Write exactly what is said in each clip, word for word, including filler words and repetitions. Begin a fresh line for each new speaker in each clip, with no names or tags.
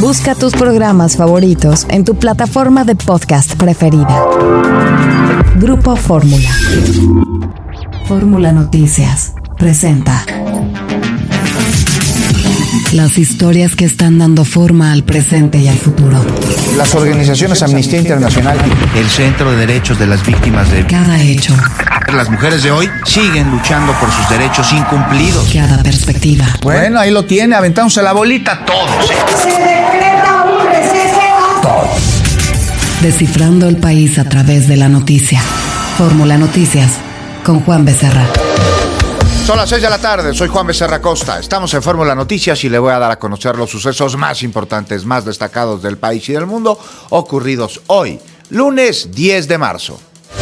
Busca tus programas favoritos en tu plataforma de podcast preferida. Grupo Fórmula. Fórmula Noticias presenta las historias que están dando forma al presente y al futuro.
Las organizaciones Amnistía Internacional,
el Centro de Derechos de las Víctimas de
cada hecho.
Las mujeres de hoy siguen luchando por sus derechos incumplidos.
Cada perspectiva.
Bueno, ahí lo tiene, aventándose la bolita todos.
Se decreta un receso.
Todos.
Descifrando el país a través de la noticia. Fórmula Noticias con Juan Becerra.
Son las seis de la tarde, soy Juan Becerra Costa. Estamos en Fórmula Noticias y le voy a dar a conocer los sucesos más importantes, más destacados del país y del mundo, ocurridos hoy, lunes diez de marzo.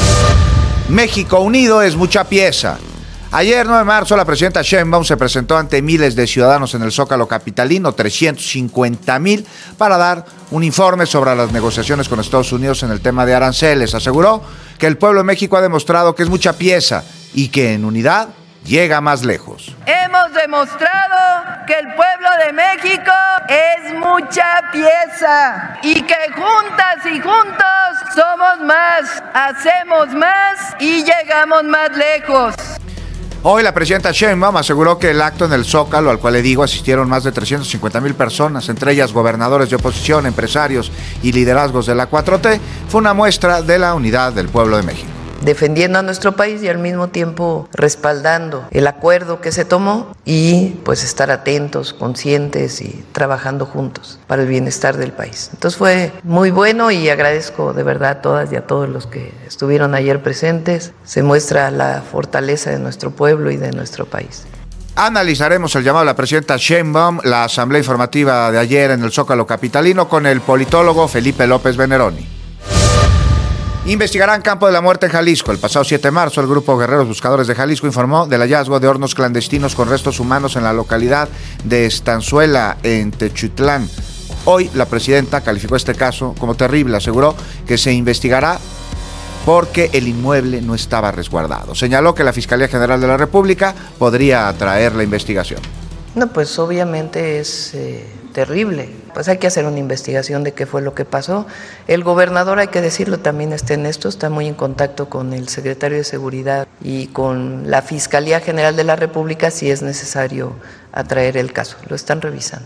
México unido es mucha pieza. Ayer, nueve de marzo, la presidenta Sheinbaum se presentó ante miles de ciudadanos en el Zócalo capitalino, trescientos cincuenta mil, para dar un informe sobre las negociaciones con Estados Unidos en el tema de aranceles. Aseguró que el pueblo de México ha demostrado que es mucha pieza y que en unidad llega más lejos.
Hemos demostrado que el pueblo de México es mucha pieza y que juntas y juntos somos más, hacemos más y llegamos más lejos.
Hoy la presidenta Sheinbaum aseguró que el acto en el Zócalo, al cual le digo, asistieron más de trescientos cincuenta mil personas, entre ellas gobernadores de oposición, empresarios y liderazgos de la cuatro T, fue una muestra de la unidad del pueblo de México.
Defendiendo a nuestro país y al mismo tiempo respaldando el acuerdo que se tomó y pues estar atentos, conscientes y trabajando juntos para el bienestar del país. Entonces fue muy bueno y agradezco de verdad a todas y a todos los que estuvieron ayer presentes. Se muestra la fortaleza de nuestro pueblo y de nuestro país.
Analizaremos el llamado de la presidenta Sheinbaum, la asamblea informativa de ayer en el Zócalo capitalino con el politólogo Felipe López Veneroni. Investigarán Campo de la Muerte en Jalisco. El pasado siete de marzo, el grupo Guerreros Buscadores de Jalisco informó del hallazgo de hornos clandestinos con restos humanos en la localidad de Estanzuela, en Techutlán. Hoy, la presidenta calificó este caso como terrible. Aseguró que se investigará porque el inmueble no estaba resguardado. Señaló que la Fiscalía General de la República podría atraer la investigación.
No, pues obviamente es eh, terrible. Pues hay que hacer una investigación de qué fue lo que pasó. El gobernador, hay que decirlo, también está en esto, está muy en contacto con el secretario de Seguridad y con la Fiscalía General de la República si es necesario atraer el caso. Lo están revisando.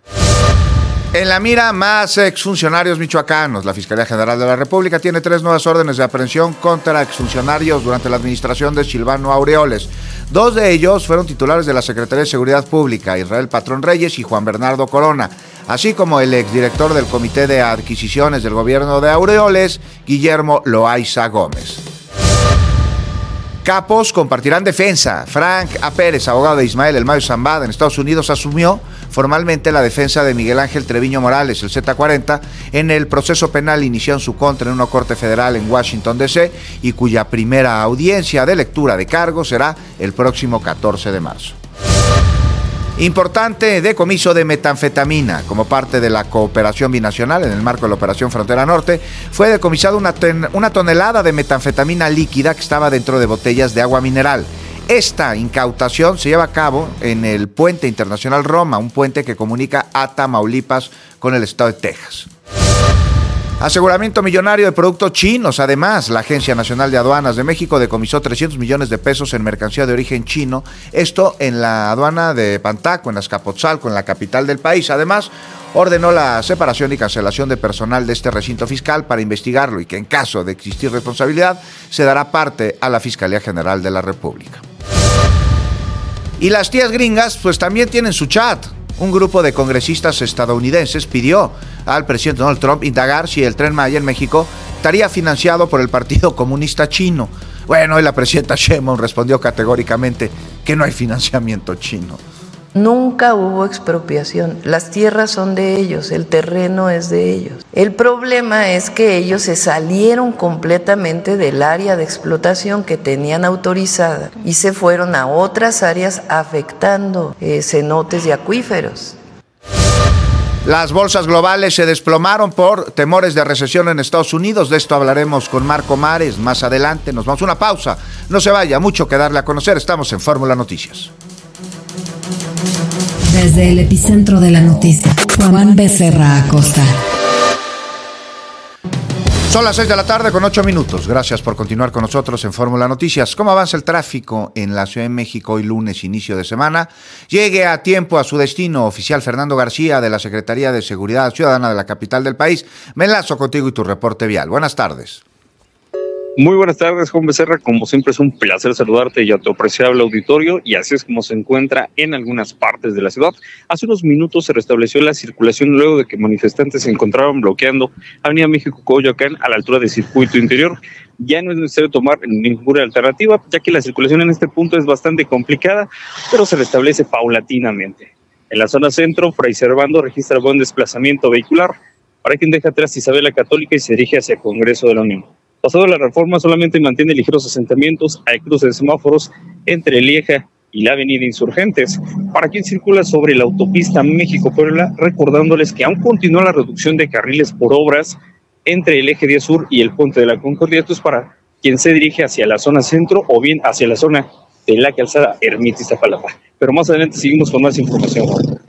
En la mira, más exfuncionarios michoacanos. La Fiscalía General de la República tiene tres nuevas órdenes de aprehensión contra exfuncionarios durante la administración de Silvano Aureoles. Dos de ellos fueron titulares de la Secretaría de Seguridad Pública, Israel Patrón Reyes y Juan Bernardo Corona, así como el exdirector del Comité de Adquisiciones del Gobierno de Aureoles, Guillermo Loaiza Gómez. Capos compartirán defensa. Frank A. Pérez, abogado de Ismael El Mayo Zambada en Estados Unidos, asumió formalmente la defensa de Miguel Ángel Treviño Morales, el Z cuarenta, en el proceso penal iniciado en su contra en una corte federal en Washington, D C, y cuya primera audiencia de lectura de cargos será el próximo catorce de marzo. Importante decomiso de metanfetamina. Como parte de la cooperación binacional en el marco de la Operación Frontera Norte, fue decomisada una, ten, una tonelada de metanfetamina líquida que estaba dentro de botellas de agua mineral. Esta incautación se lleva a cabo en el Puente Internacional Roma, un puente que comunica a Tamaulipas con el estado de Texas. Aseguramiento millonario de productos chinos. Además, la Agencia Nacional de Aduanas de México decomisó trescientos millones de pesos en mercancía de origen chino, esto en la aduana de Pantaco, en Azcapotzalco, en la capital del país. Además, ordenó la separación y cancelación de personal de este recinto fiscal para investigarlo y que en caso de existir responsabilidad se dará parte a la Fiscalía General de la República. Y las tías gringas pues también tienen su chat. Un grupo de congresistas estadounidenses pidió al presidente Donald Trump indagar si el Tren Maya en México estaría financiado por el Partido Comunista Chino. Bueno, y la presidenta Sheinbaum respondió categóricamente que no hay financiamiento chino.
Nunca hubo expropiación, las tierras son de ellos, el terreno es de ellos. El problema es que ellos se salieron completamente del área de explotación que tenían autorizada y se fueron a otras áreas afectando eh, cenotes y acuíferos.
Las bolsas globales se desplomaron por temores de recesión en Estados Unidos. De esto hablaremos con Marco Mares más adelante. Nos vamos a una pausa. No se vaya, mucho que darle a conocer. Estamos en Fórmula Noticias.
Desde el epicentro de la noticia, Juan Becerra Acosta.
Son las seis de la tarde con ocho minutos. Gracias por continuar con nosotros en Fórmula Noticias. ¿Cómo avanza el tráfico en la Ciudad de México hoy lunes, inicio de semana? Llegue a tiempo a su destino. Oficial Fernando García de la Secretaría de Seguridad Ciudadana de la capital del país. Me enlazo contigo y tu reporte vial. Buenas tardes.
Muy buenas tardes, Juan Becerra. Como siempre es un placer saludarte y a tu apreciable auditorio, y así es como se encuentra en algunas partes de la ciudad. Hace unos minutos se restableció la circulación luego de que manifestantes se encontraban bloqueando Avenida México-Coyoacán a la altura del circuito interior. Ya no es necesario tomar ninguna alternativa, ya que la circulación en este punto es bastante complicada, pero se restablece paulatinamente. En la zona centro, Fray Servando registra buen desplazamiento vehicular para quien deja atrás Isabel la Católica y se dirige hacia el Congreso de la Unión. Pasado la reforma, solamente mantiene ligeros asentamientos, hay cruces de semáforos entre Lieja y la avenida Insurgentes. Para quien circula sobre la autopista México-Puebla, recordándoles que aún continúa la reducción de carriles por obras entre el eje diez Sur y el Puente de la Concordia. Esto es para quien se dirige hacia la zona centro o bien hacia la zona de la calzada Ermita Iztapalapa. Pero más adelante seguimos con más información.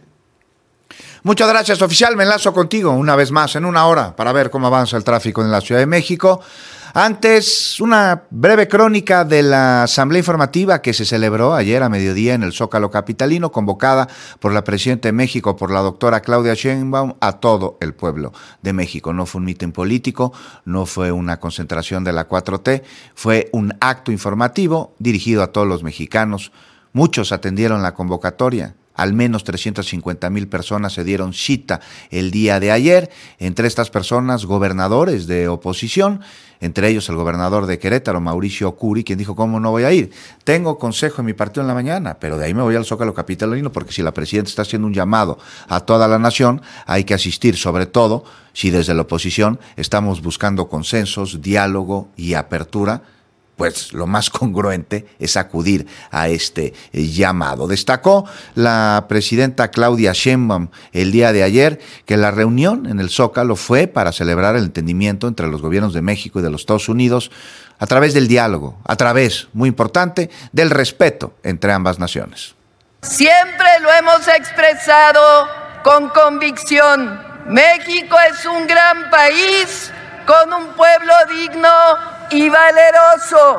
Muchas gracias, oficial. Me enlazo contigo una vez más en una hora para ver cómo avanza el tráfico en la Ciudad de México. Antes, una breve crónica de la asamblea informativa que se celebró ayer a mediodía en el Zócalo capitalino, convocada por la presidenta de México, por la doctora Claudia Sheinbaum, a todo el pueblo de México. No fue un mitin político, no fue una concentración de la cuatro T, fue un acto informativo dirigido a todos los mexicanos. Muchos atendieron la convocatoria. Al menos trescientas cincuenta mil personas se dieron cita el día de ayer. Entre estas personas, gobernadores de oposición, entre ellos el gobernador de Querétaro, Mauricio Curi, quien dijo, ¿cómo no voy a ir? Tengo consejo en mi partido en la mañana, pero de ahí me voy al Zócalo capitalino, porque si la presidenta está haciendo un llamado a toda la nación, hay que asistir, sobre todo si desde la oposición estamos buscando consensos, diálogo y apertura. Pues lo más congruente es acudir a este llamado. Destacó la presidenta Claudia Sheinbaum el día de ayer que la reunión en el Zócalo fue para celebrar el entendimiento entre los gobiernos de México y de los Estados Unidos a través del diálogo, a través, muy importante, del respeto entre ambas naciones.
Siempre lo hemos expresado con convicción. México es un gran país con un pueblo digno y valeroso.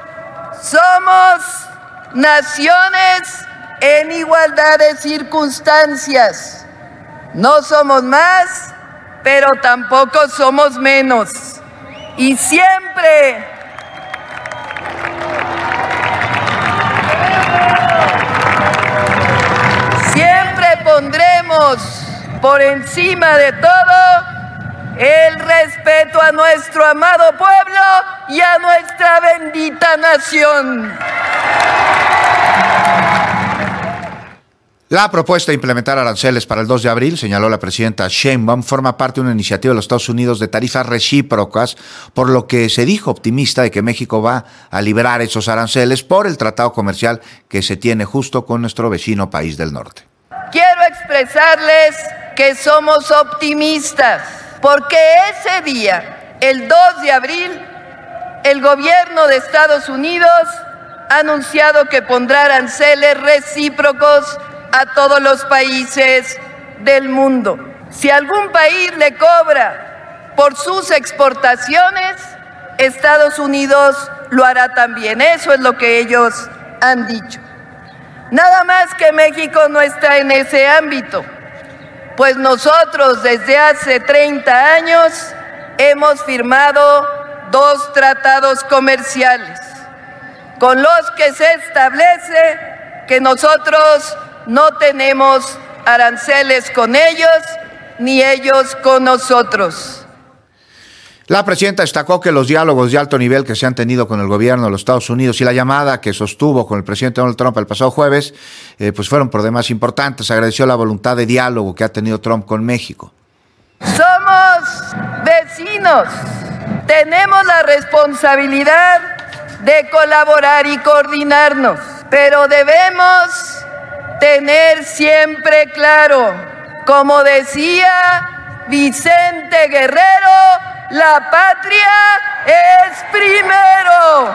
Somos naciones en igualdad de circunstancias. No somos más, pero tampoco somos menos. Y siempre, siempre pondremos por encima de todo el respeto a nuestro amado pueblo y a nuestra bendita nación.
La propuesta de implementar aranceles para el dos de abril, señaló la presidenta Sheinbaum, forma parte de una iniciativa de los Estados Unidos de tarifas recíprocas, por lo que se dijo optimista de que México va a liberar esos aranceles por el tratado comercial que se tiene justo con nuestro vecino país del norte.
Quiero expresarles que somos optimistas, porque ese día, el dos de abril, el gobierno de Estados Unidos ha anunciado que pondrá aranceles recíprocos a todos los países del mundo. Si algún país le cobra por sus exportaciones, Estados Unidos lo hará también. Eso es lo que ellos han dicho. Nada más que México no está en ese ámbito, pues nosotros desde hace treinta años hemos firmado dos tratados comerciales con los que se establece que nosotros no tenemos aranceles con ellos ni ellos con nosotros.
La presidenta destacó que los diálogos de alto nivel que se han tenido con el gobierno de los Estados Unidos y la llamada que sostuvo con el presidente Donald Trump el pasado jueves, eh, pues fueron por demás importantes. Agradeció la voluntad de diálogo que ha tenido Trump con México.
Somos vecinos, tenemos la responsabilidad de colaborar y coordinarnos, pero debemos tener siempre claro, como decía Vicente Guerrero, la patria es primero.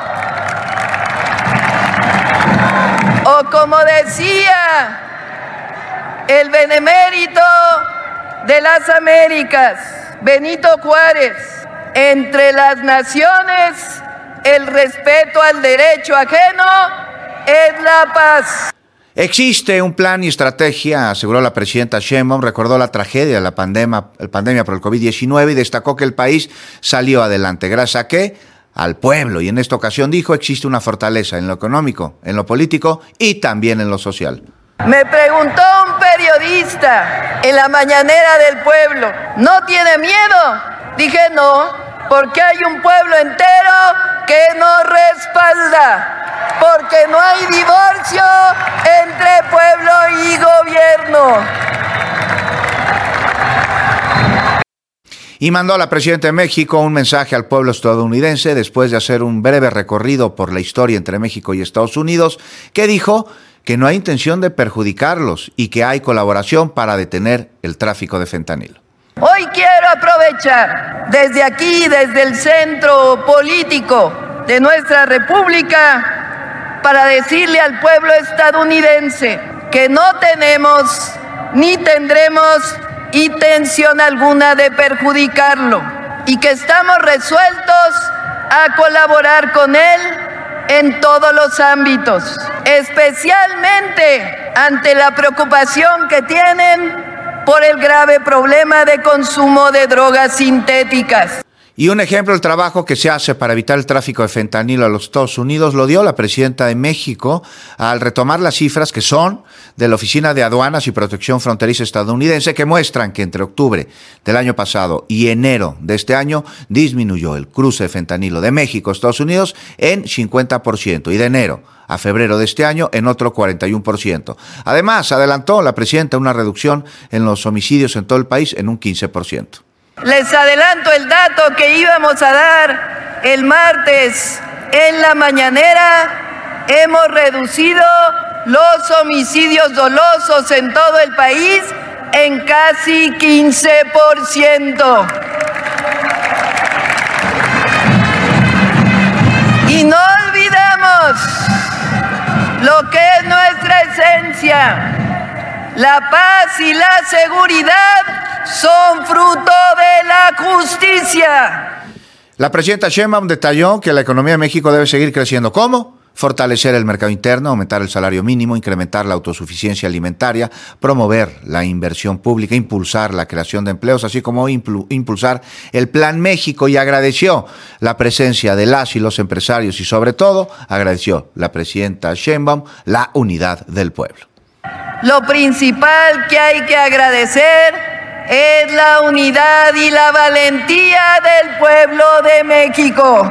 O como decía el benemérito de las Américas, Benito Juárez, entre las naciones el respeto al derecho ajeno es la paz.
Existe un plan y estrategia, aseguró la presidenta Sheinbaum, recordó la tragedia de la pandemia, la pandemia por el COVID diecinueve y destacó que el país salió adelante. ¿Gracias a qué? Al pueblo. Y en esta ocasión dijo, existe una fortaleza en lo económico, en lo político y también en lo social.
Me preguntó un periodista en la mañanera del pueblo, ¿no tiene miedo? Dije no, porque hay un pueblo entero que nos respalda, porque no hay divorcio entre pueblo y gobierno.
Y mandó a la presidenta de México un mensaje al pueblo estadounidense después de hacer un breve recorrido por la historia entre México y Estados Unidos, que dijo que no hay intención de perjudicarlos y que hay colaboración para detener el tráfico de fentanilo.
Hoy quiero aprovechar desde aquí, desde el centro político de nuestra república, para decirle al pueblo estadounidense que no tenemos ni tendremos intención alguna de perjudicarlo y que estamos resueltos a colaborar con él en todos los ámbitos, especialmente ante la preocupación que tienen por el grave problema de consumo de drogas sintéticas.
Y un ejemplo del trabajo que se hace para evitar el tráfico de fentanilo a los Estados Unidos lo dio la presidenta de México al retomar las cifras que son de la Oficina de Aduanas y Protección Fronteriza estadounidense, que muestran que entre octubre del año pasado y enero de este año disminuyó el cruce de fentanilo de México a Estados Unidos en cincuenta por ciento y de enero a febrero de este año en otro cuarenta y uno por ciento. Además, adelantó la presidenta una reducción en los homicidios en todo el país en un quince por ciento.
Les adelanto el dato que íbamos a dar el martes en la mañanera. Hemos reducido los homicidios dolosos en todo el país en casi quince por ciento. Y no olvidamos lo que es nuestra esencia. La paz y la seguridad son fruto de la justicia.
La presidenta Sheinbaum detalló que la economía de México debe seguir creciendo. ¿Cómo? Fortalecer el mercado interno, aumentar el salario mínimo, incrementar la autosuficiencia alimentaria, promover la inversión pública, impulsar la creación de empleos, así como impulsar el Plan México, y agradeció la presencia de las y los empresarios y sobre todo agradeció la presidenta Sheinbaum la unidad del pueblo.
Lo principal que hay que agradecer es la unidad y la valentía del pueblo de México.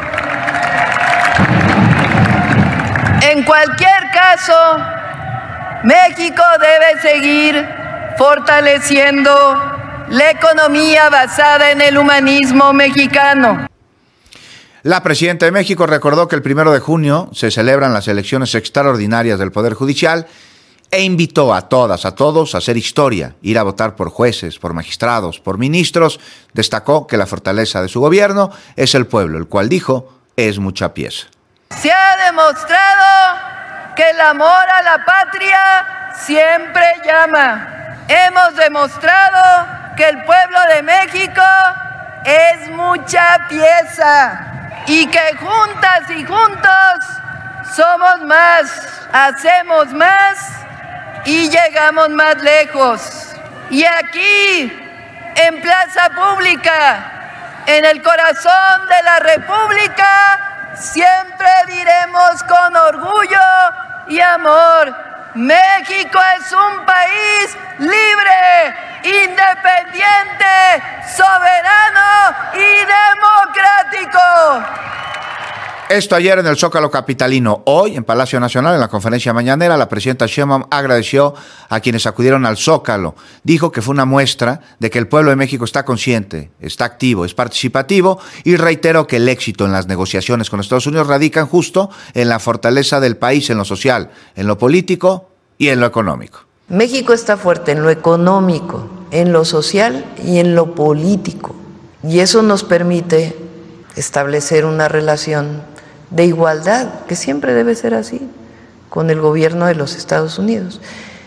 En cualquier caso, México debe seguir fortaleciendo la economía basada en el humanismo mexicano.
La presidenta de México recordó que el primero de junio se celebran las elecciones extraordinarias del Poder Judicial e invitó a todas, a todos a hacer historia, ir a votar por jueces, por magistrados, por ministros. Destacó que la fortaleza de su gobierno es el pueblo, el cual dijo es mucha pieza.
Se ha demostrado que el amor a la patria siempre llama. Hemos demostrado que el pueblo de México es mucha pieza y que juntas y juntos somos más, hacemos más y llegamos más lejos. Y aquí, en Plaza Pública, en el corazón de la República, siempre diremos con orgullo y amor: México es un país libre, independiente, soberano y democrático.
Esto ayer en el Zócalo capitalino. Hoy en Palacio Nacional, en la conferencia mañanera, la presidenta Sheinbaum agradeció a quienes acudieron al Zócalo. Dijo que fue una muestra de que el pueblo de México está consciente, está activo, es participativo, y reiteró que el éxito en las negociaciones con Estados Unidos radican justo en la fortaleza del país, en lo social, en lo político y en lo económico.
México está fuerte en lo económico, en lo social y en lo político. Y eso nos permite establecer una relación de igualdad, que siempre debe ser así, con el gobierno de los Estados Unidos.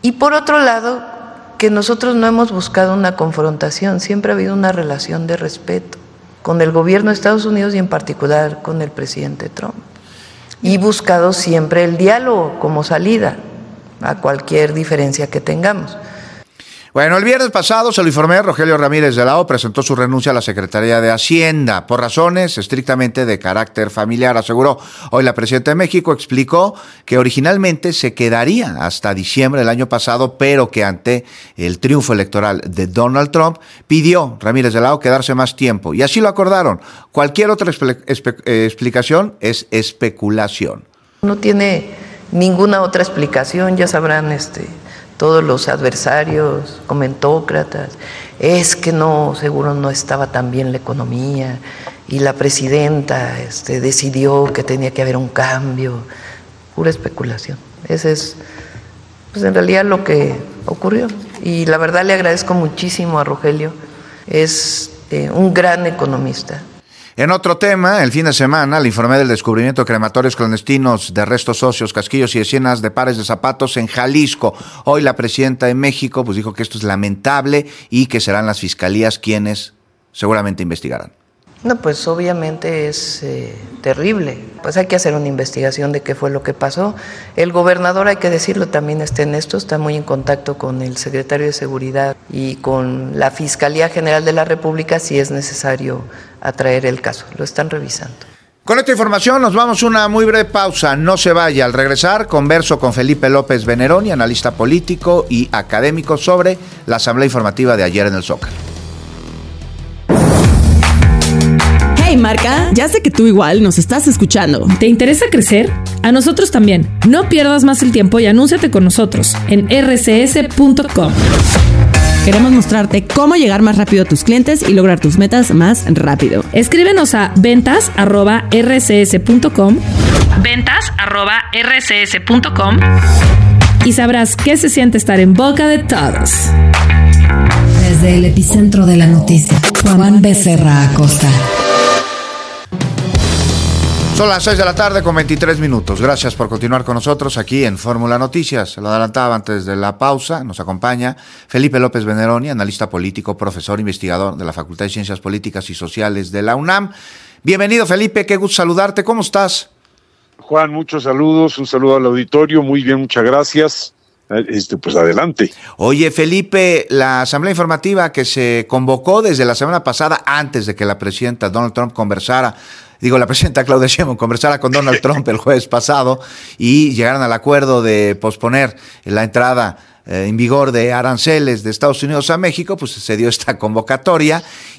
Y por otro lado, que nosotros no hemos buscado una confrontación, siempre ha habido una relación de respeto con el gobierno de Estados Unidos y en particular con el presidente Trump. Y buscado siempre el diálogo como salida a cualquier diferencia que tengamos.
Bueno, el viernes pasado, se lo informé, Rogelio Ramírez de la O presentó su renuncia a la Secretaría de Hacienda por razones estrictamente de carácter familiar, aseguró. Hoy la presidenta de México explicó que originalmente se quedaría hasta diciembre del año pasado, pero que ante el triunfo electoral de Donald Trump pidió Ramírez de la O quedarse más tiempo y así lo acordaron. Cualquier otra espe- espe- eh, explicación es especulación.
No tiene ninguna otra explicación, ya sabrán este... todos los adversarios, comentócratas, es que no, seguro no estaba tan bien la economía y la presidenta este, decidió que tenía que haber un cambio, pura especulación. Ese es, pues en realidad lo que ocurrió. Y la verdad le agradezco muchísimo a Rogelio, es eh, un gran economista.
En otro tema, el fin de semana le informé del descubrimiento de crematorios clandestinos de restos óseos, casquillos y decenas de pares de zapatos en Jalisco. Hoy la presidenta de México pues dijo que esto es lamentable y que serán las fiscalías quienes seguramente investigarán.
No, pues obviamente es eh, terrible. Pues hay que hacer una investigación de qué fue lo que pasó. El gobernador, hay que decirlo, también está en esto, está muy en contacto con el secretario de Seguridad y con la Fiscalía General de la República si es necesario atraer el caso. Lo están revisando.
Con esta información nos vamos a una muy breve pausa. No se vaya. Al regresar, converso con Felipe López Veneroni, analista político y académico, sobre la asamblea informativa de ayer en el Zócalo.
Hey Marca, ya sé que tú igual nos estás escuchando.
¿Te interesa crecer? A nosotros también. No pierdas más el tiempo y anúnciate con nosotros en erre ce ese punto com.
Queremos mostrarte cómo llegar más rápido a tus clientes y lograr tus metas más rápido.
Escríbenos a ventas arroba erre ce ese punto com, ventas arroba erre ce ese punto com y sabrás qué se siente estar en boca de todos.
Desde el epicentro de la noticia, Juan Becerra Acosta.
Son las seis de la tarde con veintitrés minutos. Gracias por continuar con nosotros aquí en Fórmula Noticias. Se lo adelantaba antes de la pausa. Nos acompaña Felipe López Veneroni, analista político, profesor investigador de la Facultad de Ciencias Políticas y Sociales de la UNAM. Bienvenido, Felipe. Qué gusto saludarte. ¿Cómo estás?
Juan, muchos saludos. Un saludo al auditorio. Muy bien, muchas gracias. Este, pues adelante.
Oye, Felipe, la asamblea informativa que se convocó desde la semana pasada, antes de que la presidenta Donald Trump conversara, digo, la presidenta Claudia Sheinbaum conversara con Donald Trump el jueves pasado y llegaran al acuerdo de posponer la entrada eh, en vigor de aranceles de Estados Unidos a México, pues se dio esta convocatoria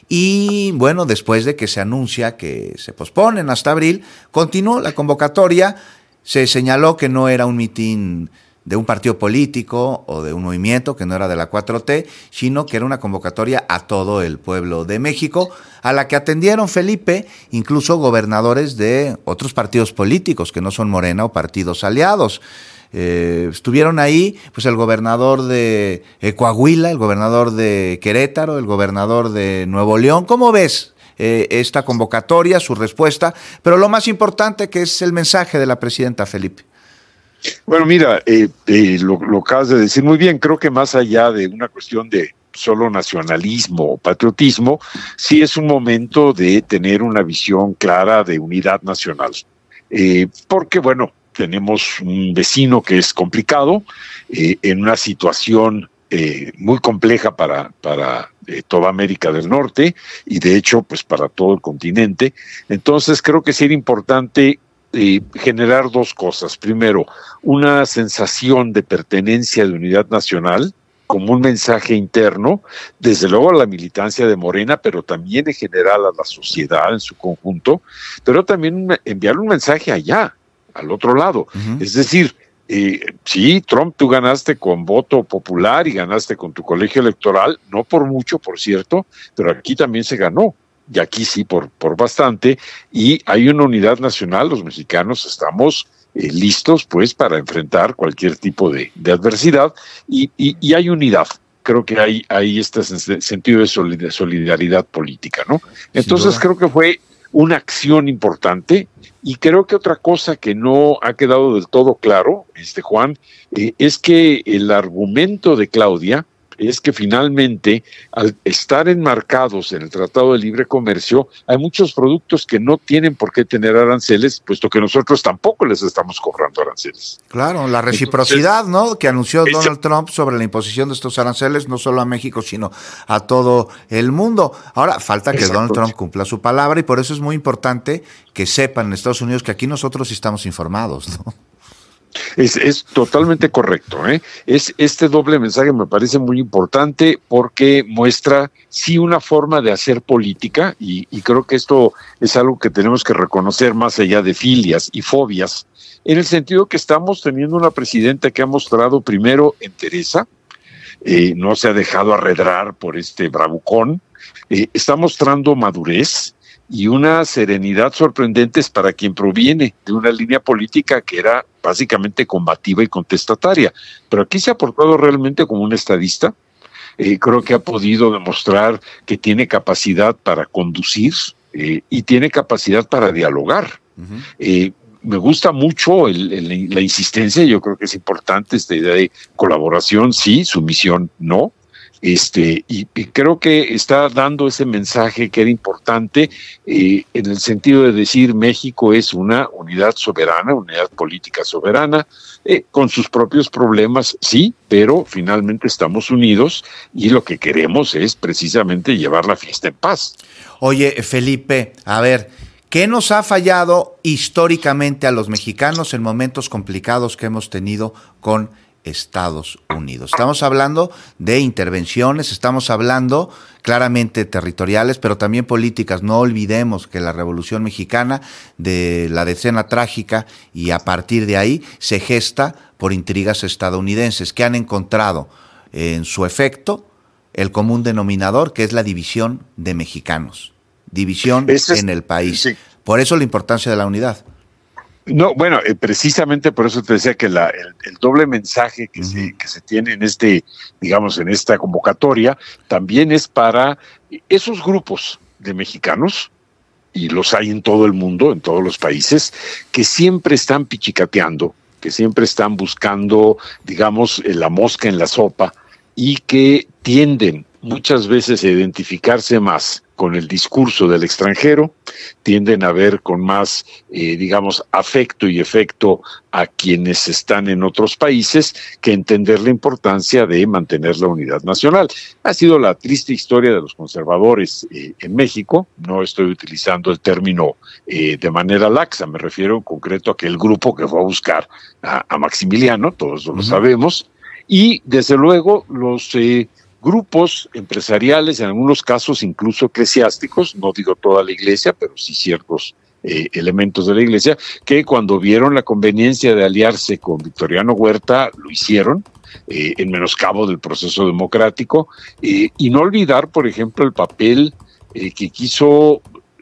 y bueno, después de que se anuncia que se posponen hasta abril, continuó la convocatoria. Se señaló que no era un mitin de un partido político o de un movimiento, que no era de la cuatro T, sino que era una convocatoria a todo el pueblo de México, a la que atendieron, Felipe, incluso gobernadores de otros partidos políticos que no son Morena o partidos aliados. Eh, estuvieron ahí pues el gobernador de eh, Coahuila, el gobernador de Querétaro, el gobernador de Nuevo León. ¿Cómo ves eh, esta convocatoria, su respuesta? Pero lo más importante, que es el mensaje de la presidenta, Felipe.
Bueno, mira, eh, eh, lo, lo acabas de decir muy bien. Creo que más allá de una cuestión de solo nacionalismo o patriotismo, sí es un momento de tener una visión clara de unidad nacional. Eh, porque, bueno, tenemos un vecino que es complicado, eh, en una situación eh, muy compleja para, para eh, toda América del Norte y, de hecho, pues para todo el continente. Entonces, creo que sí era importante Eh, generar dos cosas. Primero, una sensación de pertenencia, de unidad nacional, como un mensaje interno, desde luego a la militancia de Morena, pero también en general a la sociedad en su conjunto, pero también enviar un mensaje allá, al otro lado. Uh-huh. Es decir, eh, sí, Trump, tú ganaste con voto popular y ganaste con tu colegio electoral, no por mucho, por cierto, pero aquí también se ganó. Y aquí sí por, por bastante, y hay una unidad nacional. Los mexicanos estamos eh, listos pues para enfrentar cualquier tipo de, de adversidad, y, y, y hay unidad. Creo que hay, hay este sentido de solidaridad política, ¿no? Entonces creo que fue una acción importante Y creo que otra cosa que no ha quedado del todo claro, este Juan, eh, es que el argumento de Claudia es que finalmente, al estar enmarcados en el Tratado de Libre Comercio, hay muchos productos que no tienen por qué tener aranceles, puesto que nosotros tampoco les estamos cobrando aranceles.
Claro, la reciprocidad, Entonces, ¿no?, que anunció Donald
esa,
Trump sobre la imposición de estos aranceles, no solo a México, sino a todo el mundo. Ahora, falta que Donald Trump cumpla su palabra, y por eso es muy importante que sepan en Estados Unidos que aquí nosotros sí estamos informados, ¿no?
Es, es totalmente correcto, ¿eh? Es, este doble mensaje me parece muy importante porque muestra, sí, una forma de hacer política, y, y creo que esto es algo que tenemos que reconocer más allá de filias y fobias, en el sentido que estamos teniendo una presidenta que ha mostrado primero entereza, eh, no se ha dejado arredrar por este bravucón, eh, está mostrando madurez y una serenidad sorprendentes para quien proviene de una línea política que era básicamente combativa y contestataria. Pero aquí se ha portado realmente como un estadista. Eh, creo que ha podido demostrar que tiene capacidad para conducir eh, y tiene capacidad para dialogar. Uh-huh. Eh, me gusta mucho el, el, la insistencia, yo creo que es importante esta idea de colaboración, sí, sumisión, no. Este, y, y creo que está dando ese mensaje que era importante eh, en el sentido de decir México es una unidad soberana, unidad política soberana, eh, con sus propios problemas, sí, pero finalmente estamos unidos y lo que queremos es precisamente llevar la fiesta en paz.
Oye, Felipe, a ver, ¿qué nos ha fallado históricamente a los mexicanos en momentos complicados que hemos tenido con Estados Unidos? Estamos hablando de intervenciones, estamos hablando claramente territoriales, pero también políticas. No olvidemos que la Revolución Mexicana, de la decena trágica, y a partir de ahí se gesta por intrigas estadounidenses que han encontrado en su efecto el común denominador, que es la división de mexicanos, división es, en el país. Sí. Por eso la importancia de la unidad.
No, bueno, eh, precisamente por eso te decía que la, el, el doble mensaje que, uh-huh. se, que se tiene en este, digamos, en esta convocatoria, también es para esos grupos de mexicanos, y los hay en todo el mundo, en todos los países, que siempre están pichicateando, que siempre están buscando, digamos, la mosca en la sopa, y que tienden muchas veces a identificarse más con el discurso del extranjero, tienden a ver con más, eh, digamos, afecto y efecto a quienes están en otros países, que entender la importancia de mantener la unidad nacional. Ha sido la triste historia de los conservadores eh, en México. No estoy utilizando el término eh, de manera laxa, me refiero en concreto a aquel grupo que fue a buscar a, a Maximiliano, todos eso uh-huh. lo sabemos, y desde luego los eh, grupos empresariales, en algunos casos incluso eclesiásticos, no digo toda la iglesia, pero sí ciertos eh, elementos de la iglesia, que cuando vieron la conveniencia de aliarse con Victoriano Huerta, lo hicieron, eh, en menoscabo del proceso democrático, eh, y no olvidar, por ejemplo, el papel eh, que quiso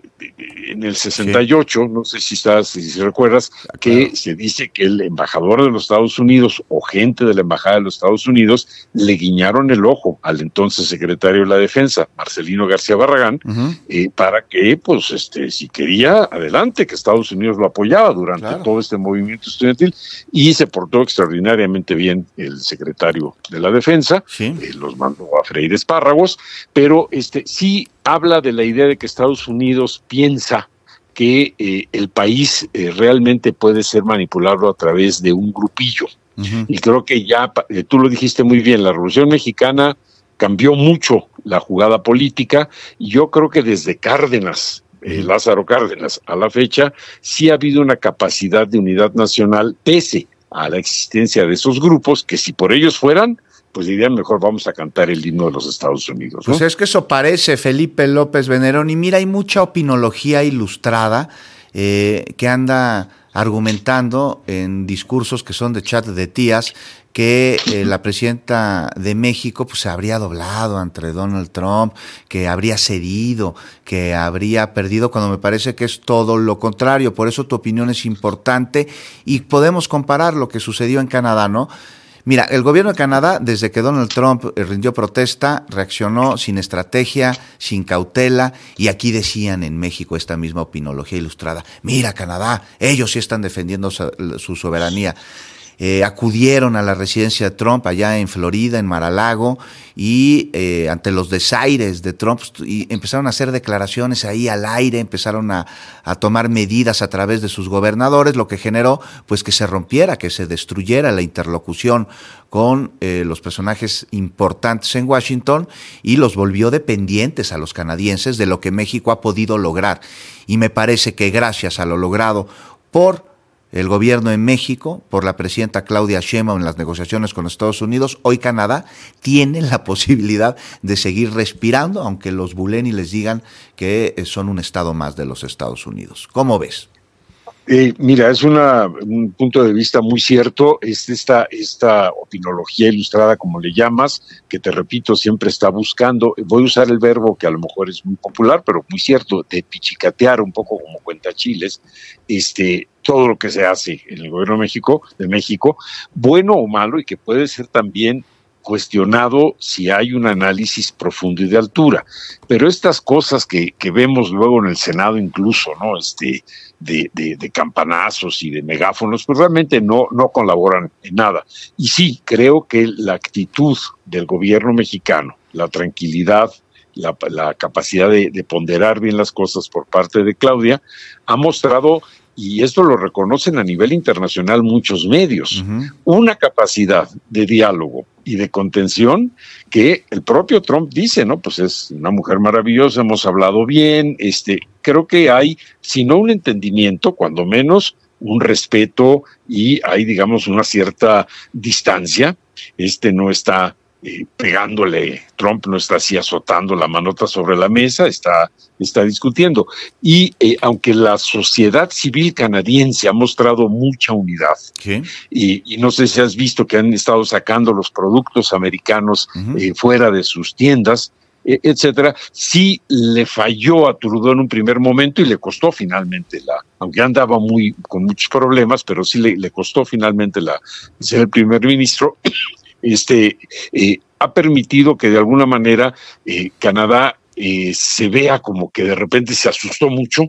en el sesenta y ocho, sí. no sé si estás, si recuerdas, claro. que se dice que el embajador de los Estados Unidos o gente de la embajada de los Estados Unidos le guiñaron el ojo al entonces secretario de la Defensa, Marcelino García Barragán, uh-huh. eh, para que, pues, este, si quería, adelante, que Estados Unidos lo apoyaba durante claro. todo este movimiento estudiantil, y se portó extraordinariamente bien el secretario de la Defensa, sí. eh, los mandó a freír espárragos, pero este sí habla de la idea de que Estados Unidos piensa que eh, el país eh, realmente puede ser manipulado a través de un grupillo. Uh-huh. Y creo que ya, eh, tú lo dijiste muy bien, la Revolución Mexicana cambió mucho la jugada política, y yo creo que desde Cárdenas, eh, Lázaro Cárdenas, a la fecha, sí ha habido una capacidad de unidad nacional, pese a la existencia de esos grupos, que si por ellos fueran, pues dirían mejor vamos a cantar el himno de los Estados Unidos, ¿no?
Pues es que eso parece, Felipe López Venerón, y mira, hay mucha opinología ilustrada eh, que anda argumentando en discursos que son de chat de tías que eh, la presidenta de México pues se habría doblado ante Donald Trump, que habría cedido, que habría perdido, cuando me parece que es todo lo contrario. Por eso tu opinión es importante y podemos comparar lo que sucedió en Canadá, ¿no? Mira, el gobierno de Canadá, desde que Donald Trump rindió protesta, reaccionó sin estrategia, sin cautela, y aquí decían en México esta misma Opinología Ilustrada, mira Canadá, ellos sí están defendiendo su, su soberanía. Eh, acudieron a la residencia de Trump allá en Florida, en Mar-a-Lago, y eh, ante los desaires de Trump y empezaron a hacer declaraciones ahí al aire, empezaron a, a tomar medidas a través de sus gobernadores, lo que generó pues que se rompiera, que se destruyera la interlocución con eh, los personajes importantes en Washington y los volvió dependientes a los canadienses de lo que México ha podido lograr. Y me parece que gracias a lo logrado por el gobierno en México, por la presidenta Claudia Sheinbaum en las negociaciones con Estados Unidos, hoy Canadá tiene la posibilidad de seguir respirando, aunque los bulen y les digan que son un estado más de los Estados Unidos. ¿Cómo ves?
Eh, mira, es una, un punto de vista muy cierto. Es esta, esta opinología ilustrada, como le llamas, que te repito, siempre está buscando, voy a usar el verbo que a lo mejor es muy popular, pero muy cierto, de pichicatear un poco como cuentachiles, este, todo lo que se hace en el gobierno de México, de México, bueno o malo, y que puede ser también cuestionado si hay un análisis profundo y de altura. Pero estas cosas que, que vemos luego en el Senado incluso, ¿no? Este, de, de, de campanazos y de megáfonos, pues realmente no, no colaboran en nada. Y sí, creo que la actitud del gobierno mexicano, la tranquilidad, la, la capacidad de, de ponderar bien las cosas por parte de Claudia, ha mostrado, y esto lo reconocen a nivel internacional muchos medios, uh-huh. una capacidad de diálogo y de contención que el propio Trump dice, ¿no? Pues es una mujer maravillosa, hemos hablado bien, este, creo que hay, si no un entendimiento, cuando menos un respeto y hay, digamos, una cierta distancia. Este no está eh, pegándole, Trump no está así azotando la manota sobre la mesa, está, está discutiendo. Y eh, aunque la sociedad civil canadiense ha mostrado mucha unidad, ¿qué? Y, y no sé si has visto que han estado sacando los productos americanos uh-huh. eh, fuera de sus tiendas, eh, etcétera, sí le falló a Trudeau en un primer momento y le costó finalmente la, aunque andaba muy con muchos problemas, pero sí le, le costó finalmente la ser el primer ministro. Este eh, ha permitido que de alguna manera eh, Canadá eh, se vea como que de repente se asustó mucho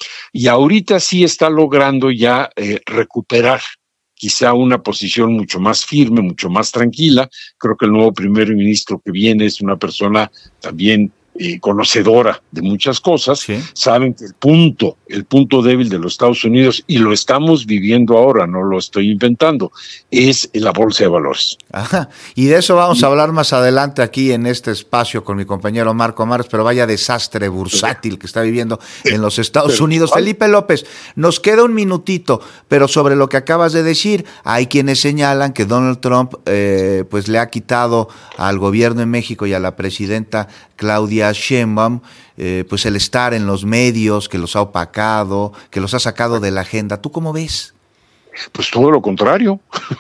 y ahorita sí está logrando ya eh, recuperar quizá una posición mucho más firme, mucho más tranquila. Creo que el nuevo primer ministro que viene es una persona también eh, conocedora de muchas cosas. ¿Sí? Saben que el punto, el punto débil de los Estados Unidos, y lo estamos viviendo ahora, no lo estoy inventando, es la bolsa de valores.
Ajá. Y de eso vamos a hablar más adelante aquí en este espacio con mi compañero Marco Mares, pero vaya desastre bursátil que está viviendo en los Estados Unidos. Felipe López, nos queda un minutito, pero sobre lo que acabas de decir, hay quienes señalan que Donald Trump eh, pues le ha quitado al gobierno de México y a la presidenta Claudia Sheinbaum eh, pues el estar en los medios, que los ha opacado, que los ha sacado de la agenda. ¿Tú cómo ves?
Pues todo lo contrario.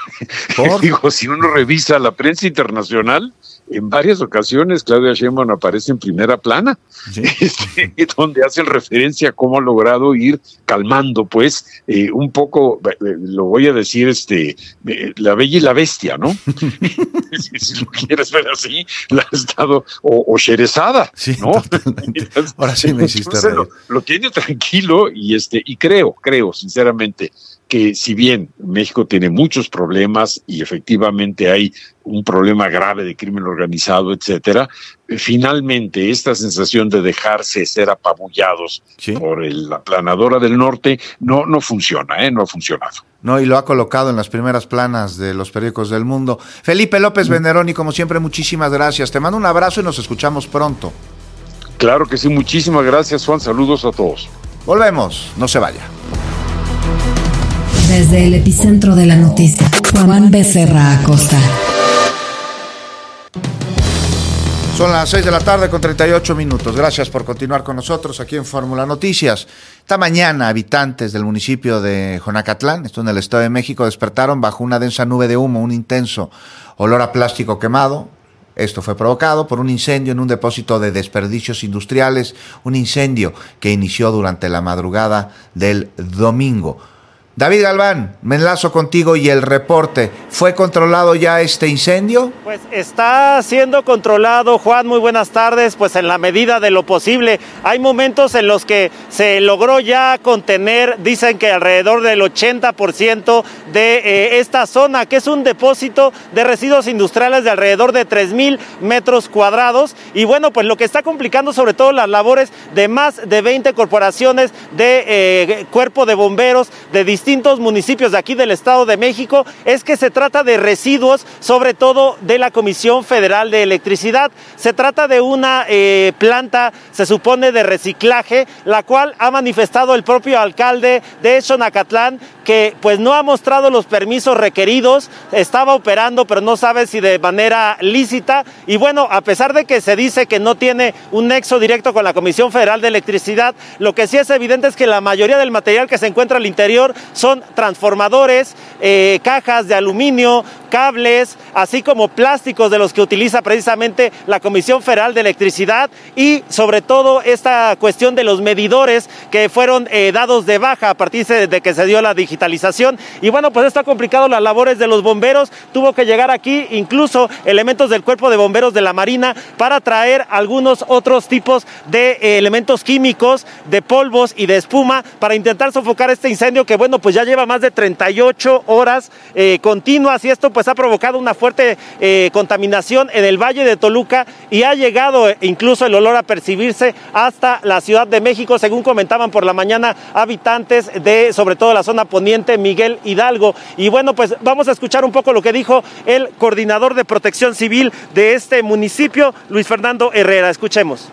Digo, si uno revisa la prensa internacional, en varias ocasiones Claudia Sheinbaum aparece en primera plana, ¿sí? este, donde hacen referencia a cómo ha logrado ir calmando, pues, eh, un poco, eh, lo voy a decir, este, eh, la bella y la bestia, ¿no? si, si lo quieres ver así, la ha estado, o, o Sherezada,
sí,
¿no?
Ahora sí me hiciste reír.
Lo, lo tiene tranquilo y este, y creo, creo, sinceramente, que si bien México tiene muchos problemas y efectivamente hay un problema grave de crimen organizado, etcétera, finalmente esta sensación de dejarse ser apabullados ¿sí? por el, la planadora del norte no, no funciona, ¿eh? no ha funcionado.
No, y lo ha colocado en las primeras planas de los periódicos del mundo. Felipe López Venderoni, como siempre, muchísimas gracias. Te mando un abrazo y nos escuchamos pronto.
Claro que sí, muchísimas gracias, Juan. Saludos a todos.
Volvemos, no se vaya.
Desde el epicentro de la noticia, Juan Becerra Acosta.
Son las seis de la tarde con treinta y ocho minutos. Gracias por continuar con nosotros aquí en Fórmula Noticias. Esta mañana, habitantes del municipio de Jonacatlán, esto en el Estado de México, despertaron bajo una densa nube de humo, un intenso olor a plástico quemado. Esto fue provocado por un incendio en un depósito de desperdicios industriales, un incendio que inició durante la madrugada del domingo. David Galván, me enlazo contigo y el reporte. ¿Fue controlado ya este incendio?
Pues está siendo controlado, Juan, muy buenas tardes, pues en la medida de lo posible. Hay momentos en los que se logró ya contener, dicen que alrededor del ochenta por ciento de eh, esta zona, que es un depósito de residuos industriales de alrededor de tres mil metros cuadrados. Y bueno, pues lo que está complicando sobre todo las labores de más de veinte corporaciones de eh, cuerpo de bomberos de distintos distintos municipios de aquí del Estado de México es que se trata de residuos, sobre todo de la Comisión Federal de Electricidad. Se trata de una eh, planta, se supone, de reciclaje, la cual ha manifestado el propio alcalde de Xonacatlán que pues no ha mostrado los permisos requeridos, estaba operando pero no sabe si de manera lícita, y bueno, a pesar de que se dice que no tiene un nexo directo con la Comisión Federal de Electricidad, lo que sí es evidente es que la mayoría del material que se encuentra al interior son transformadores, eh, cajas de aluminio, cables, así como plásticos de los que utiliza precisamente la Comisión Federal de Electricidad, y sobre todo esta cuestión de los medidores que fueron eh, dados de baja a partir de que se dio la digitalización. Y bueno, pues esto ha complicado las labores de los bomberos. Tuvo que llegar aquí incluso elementos del Cuerpo de Bomberos de la Marina para traer algunos otros tipos de eh, elementos químicos, de polvos y de espuma para intentar sofocar este incendio que bueno, pues ya lleva más de treinta y ocho horas eh, continuas, y esto pues ha provocado una fuerte eh, contaminación en el Valle de Toluca, y ha llegado eh, incluso el olor a percibirse hasta la Ciudad de México, según comentaban por la mañana habitantes de sobre todo la zona poniente, Miguel Hidalgo. Y bueno, pues vamos a escuchar un poco lo que dijo el coordinador de Protección Civil de este municipio, Luis Fernando Herrera. Escuchemos.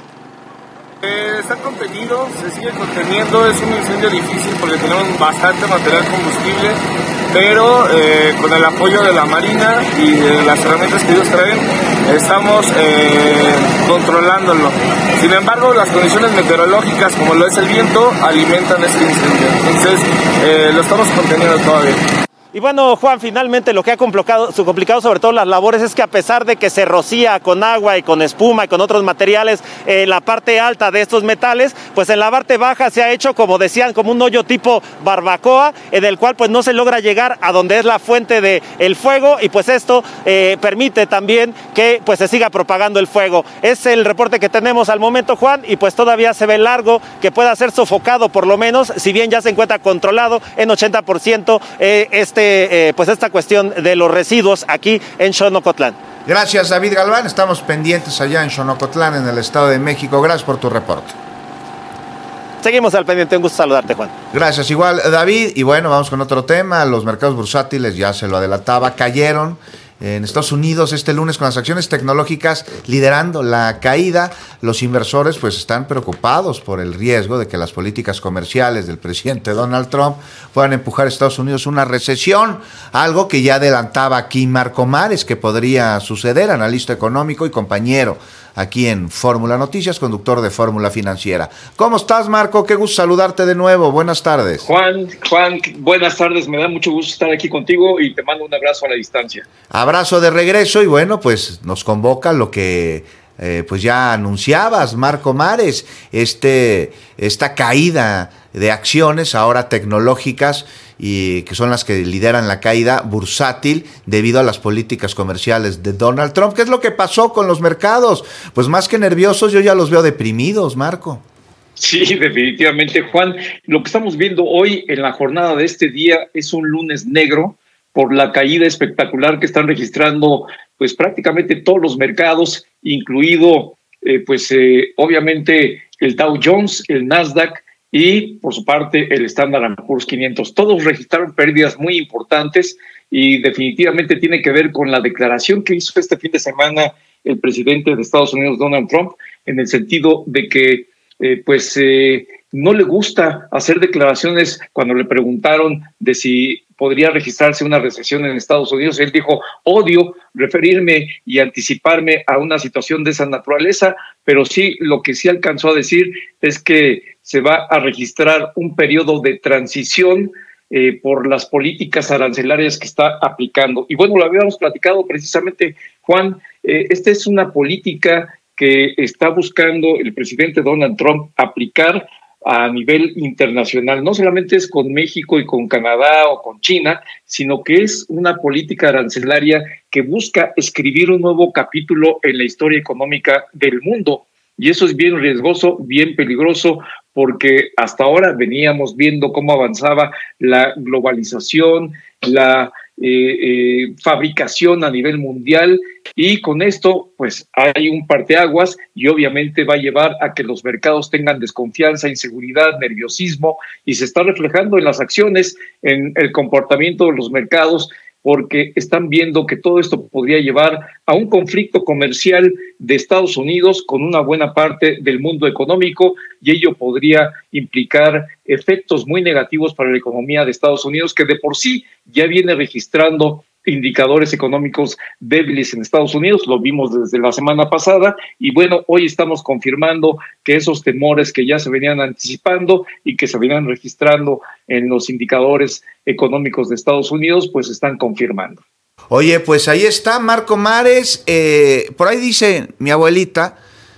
Eh, está contenido, se sigue conteniendo, es un incendio difícil porque tenemos bastante material combustible, pero eh, con el apoyo de la Marina y de las herramientas que ellos traen, estamos eh, controlándolo. Sin embargo, las condiciones meteorológicas, como lo es el viento, alimentan este incendio, entonces eh, lo estamos conteniendo todavía.
Y bueno, Juan, finalmente lo que ha complicado, su complicado sobre todo las labores es que a pesar de que se rocía con agua y con espuma y con otros materiales en eh, la parte alta de estos metales, pues en la parte baja se ha hecho, como decían, como un hoyo tipo barbacoa, en el cual pues no se logra llegar a donde es la fuente del fuego, y pues esto eh, permite también que pues se siga propagando el fuego. Es el reporte que tenemos al momento, Juan, y pues todavía se ve largo que pueda ser sofocado por lo menos, si bien ya se encuentra controlado en ochenta por ciento eh, este Eh, pues esta cuestión de los residuos aquí en Xonocotlán.
Gracias, David Galván. Estamos pendientes allá en Xonocotlán, en el Estado de México. Gracias por tu reporte.
Seguimos al pendiente. Un gusto saludarte, Juan.
Gracias, igual, David. Y bueno, vamos con otro tema. Los mercados bursátiles, ya se lo adelantaba, cayeron en Estados Unidos este lunes con las acciones tecnológicas liderando la caída. Los inversores pues están preocupados por el riesgo de que las políticas comerciales del presidente Donald Trump puedan empujar a Estados Unidos a una recesión, algo que ya adelantaba aquí Marco Mares que podría suceder, analista económico y compañero aquí en Fórmula Noticias, conductor de Fórmula Financiera. ¿Cómo estás, Marco? Qué gusto saludarte de nuevo. Buenas tardes.
Juan, Juan, buenas tardes. Me da mucho gusto estar aquí contigo y te mando un abrazo a la distancia.
Abrazo de regreso y bueno, pues nos convoca lo que eh, pues ya anunciabas, Marco Mares, este, esta caída de acciones ahora tecnológicas y que son las que lideran la caída bursátil debido a las políticas comerciales de Donald Trump. ¿Qué es lo que pasó con los mercados? Pues más que nerviosos, yo ya los veo deprimidos, Marco.
Sí, definitivamente, Juan. Lo que estamos viendo hoy en la jornada de este día es un lunes negro por la caída espectacular que están registrando pues prácticamente todos los mercados, incluido eh, pues eh, obviamente el Dow Jones, el Nasdaq y por su parte el Standard and Poor's quinientos. Todos registraron pérdidas muy importantes y definitivamente tiene que ver con la declaración que hizo este fin de semana el presidente de Estados Unidos, Donald Trump, en el sentido de que eh, pues eh, no le gusta hacer declaraciones. Cuando le preguntaron de si podría registrarse una recesión en Estados Unidos, él dijo: odio referirme y anticiparme a una situación de esa naturaleza, pero sí, lo que sí alcanzó a decir es que se va a registrar un periodo de transición eh, por las políticas arancelarias que está aplicando. Y bueno, lo habíamos platicado precisamente, Juan, eh, esta es una política que está buscando el presidente Donald Trump aplicar a nivel internacional. No solamente es con México y con Canadá o con China, sino que es una política arancelaria que busca escribir un nuevo capítulo en la historia económica del mundo. Y eso es bien riesgoso, bien peligroso, porque hasta ahora veníamos viendo cómo avanzaba la globalización, la eh, eh, fabricación a nivel mundial, y con esto pues hay un parteaguas y obviamente va a llevar a que los mercados tengan desconfianza, inseguridad, nerviosismo, y se está reflejando en las acciones, en el comportamiento de los mercados, porque están viendo que todo esto podría llevar a un conflicto comercial de Estados Unidos con una buena parte del mundo económico, y ello podría implicar efectos muy negativos para la economía de Estados Unidos, que de por sí ya viene registrando indicadores económicos débiles en Estados Unidos. Lo vimos desde la semana pasada, y bueno, hoy estamos confirmando que esos temores que ya se venían anticipando y que se venían registrando en los indicadores económicos de Estados Unidos, pues están confirmando.
Oye, pues ahí está Marco Mares. Eh, por ahí dice, mi abuelita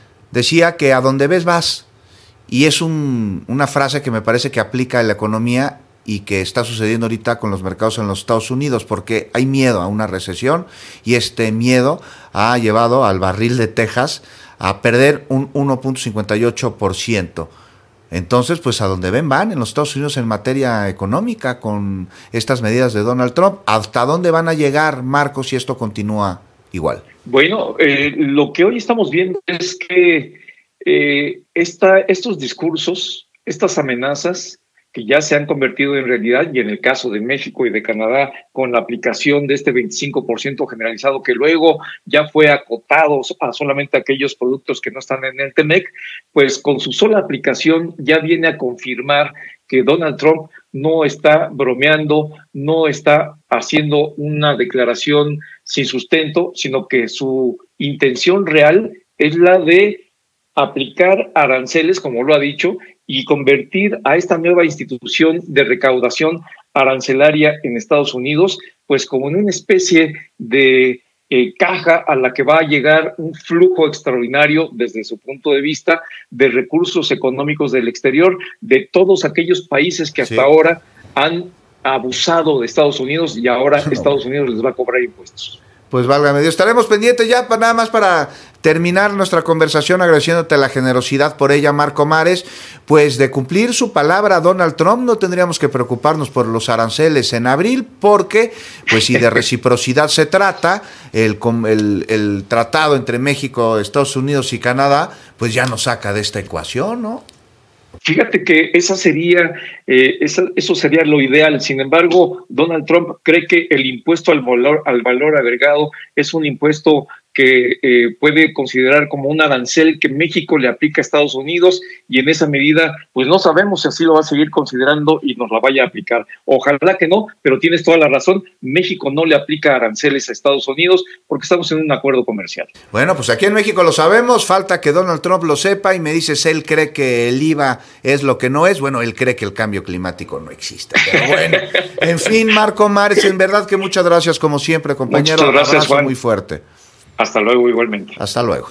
decía que a donde ves vas, y es un, una frase que me parece que aplica en la economía y que está sucediendo ahorita con los mercados en los Estados Unidos, porque hay miedo a una recesión, y este miedo ha llevado al barril de Texas a perder un uno punto cincuenta y ocho por ciento. Entonces, pues a donde ven van en los Estados Unidos en materia económica con estas medidas de Donald Trump. ¿Hasta dónde van a llegar, Marcos, si esto continúa igual?
Bueno, eh, lo que hoy estamos viendo es que eh, esta, estos discursos, estas amenazas, que ya se han convertido en realidad, y en el caso de México y de Canadá, con la aplicación de este veinticinco por ciento generalizado, que luego ya fue acotado a solamente aquellos productos que no están en el T M E C, pues con su sola aplicación ya viene a confirmar que Donald Trump no está bromeando, no está haciendo una declaración sin sustento, sino que su intención real es la de aplicar aranceles, como lo ha dicho, y convertir a esta nueva institución de recaudación arancelaria en Estados Unidos, pues como en una especie de eh, caja a la que va a llegar un flujo extraordinario desde su punto de vista de recursos económicos del exterior, de todos aquellos países que hasta sí. ahora han abusado de Estados Unidos, y ahora no. Estados Unidos les va a cobrar impuestos.
Pues válgame Dios, estaremos pendientes ya para nada más para terminar nuestra conversación, agradeciéndote la generosidad por ella, Marco Mares, pues de cumplir su palabra Donald Trump. No tendríamos que preocuparnos por los aranceles en abril, porque pues si de reciprocidad se trata, el, el, el tratado entre México, Estados Unidos y Canadá, pues ya nos saca de esta ecuación, ¿no?
Fíjate que esa sería, eh, esa, eso sería lo ideal. Sin embargo, Donald Trump cree que el impuesto al valor, al valor agregado es un impuesto que eh, puede considerar como un arancel que México le aplica a Estados Unidos, y en esa medida, pues no sabemos si así lo va a seguir considerando y nos la vaya a aplicar. Ojalá que no, pero tienes toda la razón, México no le aplica aranceles a Estados Unidos porque estamos en un acuerdo comercial.
Bueno, pues aquí en México lo sabemos, falta que Donald Trump lo sepa, y me dices, él cree que el I V A es lo que no es. Bueno, él cree que el cambio climático no existe, pero bueno. En fin, Marco Mares, en verdad que muchas gracias como siempre, compañero.
Muchas gracias,
abrazo
Juan.
Muy fuerte.
Hasta luego, igualmente.
Hasta luego.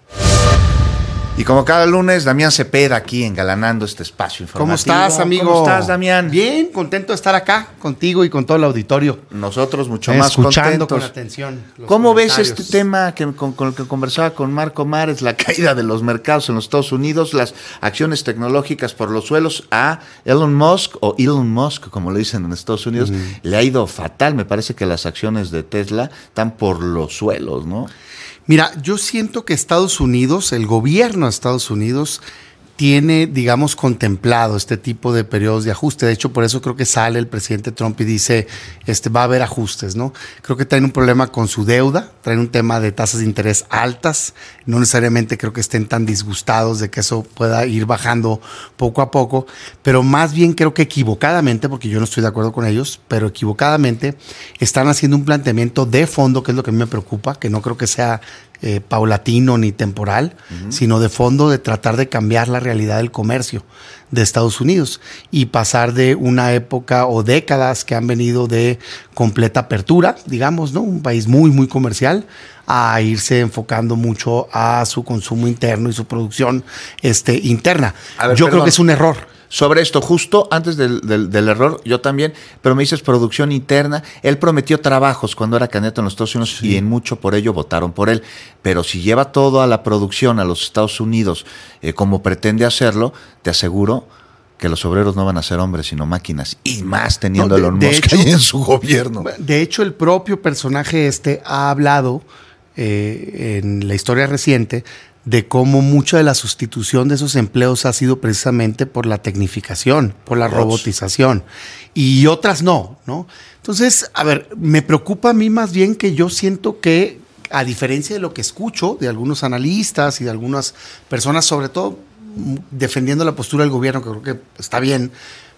Y como cada lunes, Damián Cepeda aquí engalanando este espacio informativo.
¿Cómo estás, amigo?
¿Cómo estás, Damián?
Bien, contento de estar acá contigo y con todo el auditorio.
Nosotros mucho más contentos.
Escuchando con atención.
¿Cómo ves este tema que, con, con el que conversaba con Marco Mares, la caída de los mercados en los Estados Unidos, las acciones tecnológicas por los suelos? A Elon Musk, o Elon Musk, como le dicen en Estados Unidos, mm. le ha ido fatal. Me parece que las acciones de Tesla están por los suelos, ¿no?
Mira, yo siento que Estados Unidos, el gobierno de Estados Unidos, tiene, digamos, contemplado este tipo de periodos de ajuste. De hecho, por eso creo que sale el presidente Trump y dice, este, va a haber ajustes, ¿no? Creo que traen un problema con su deuda, traen un tema de tasas de interés altas. No necesariamente creo que estén tan disgustados de que eso pueda ir bajando poco a poco, pero más bien creo que equivocadamente, porque yo no estoy de acuerdo con ellos, pero equivocadamente están haciendo un planteamiento de fondo, que es lo que a mí me preocupa, que no creo que sea eh, paulatino ni temporal, uh-huh. sino de fondo de tratar de cambiar la realidad del comercio de Estados Unidos y pasar de una época o décadas que han venido de completa apertura, digamos, ¿no? Un país muy, muy comercial, a irse enfocando mucho a su consumo interno y su producción este, interna.
A ver,
yo
perdón.
creo que es un error.
Sobre esto, justo antes del, del, del error, yo también, pero me dices producción interna. Él prometió trabajos cuando era candidato en los Estados Unidos sí. y en mucho por ello votaron por él. Pero si lleva todo a la producción a los Estados Unidos eh, como pretende hacerlo, te aseguro que los obreros no van a ser hombres, sino máquinas. Y más teniendo no, Elon Musk ahí en su gobierno.
De hecho, el propio personaje este ha hablado eh, en la historia reciente de cómo mucha de la sustitución de esos empleos ha sido precisamente por la tecnificación, por la robotización, y otras no, ¿no? Entonces, a ver, me preocupa a mí más bien que yo siento que, a diferencia de lo que escucho de algunos analistas y de algunas personas, sobre todo defendiendo la postura del gobierno, que creo que está bien,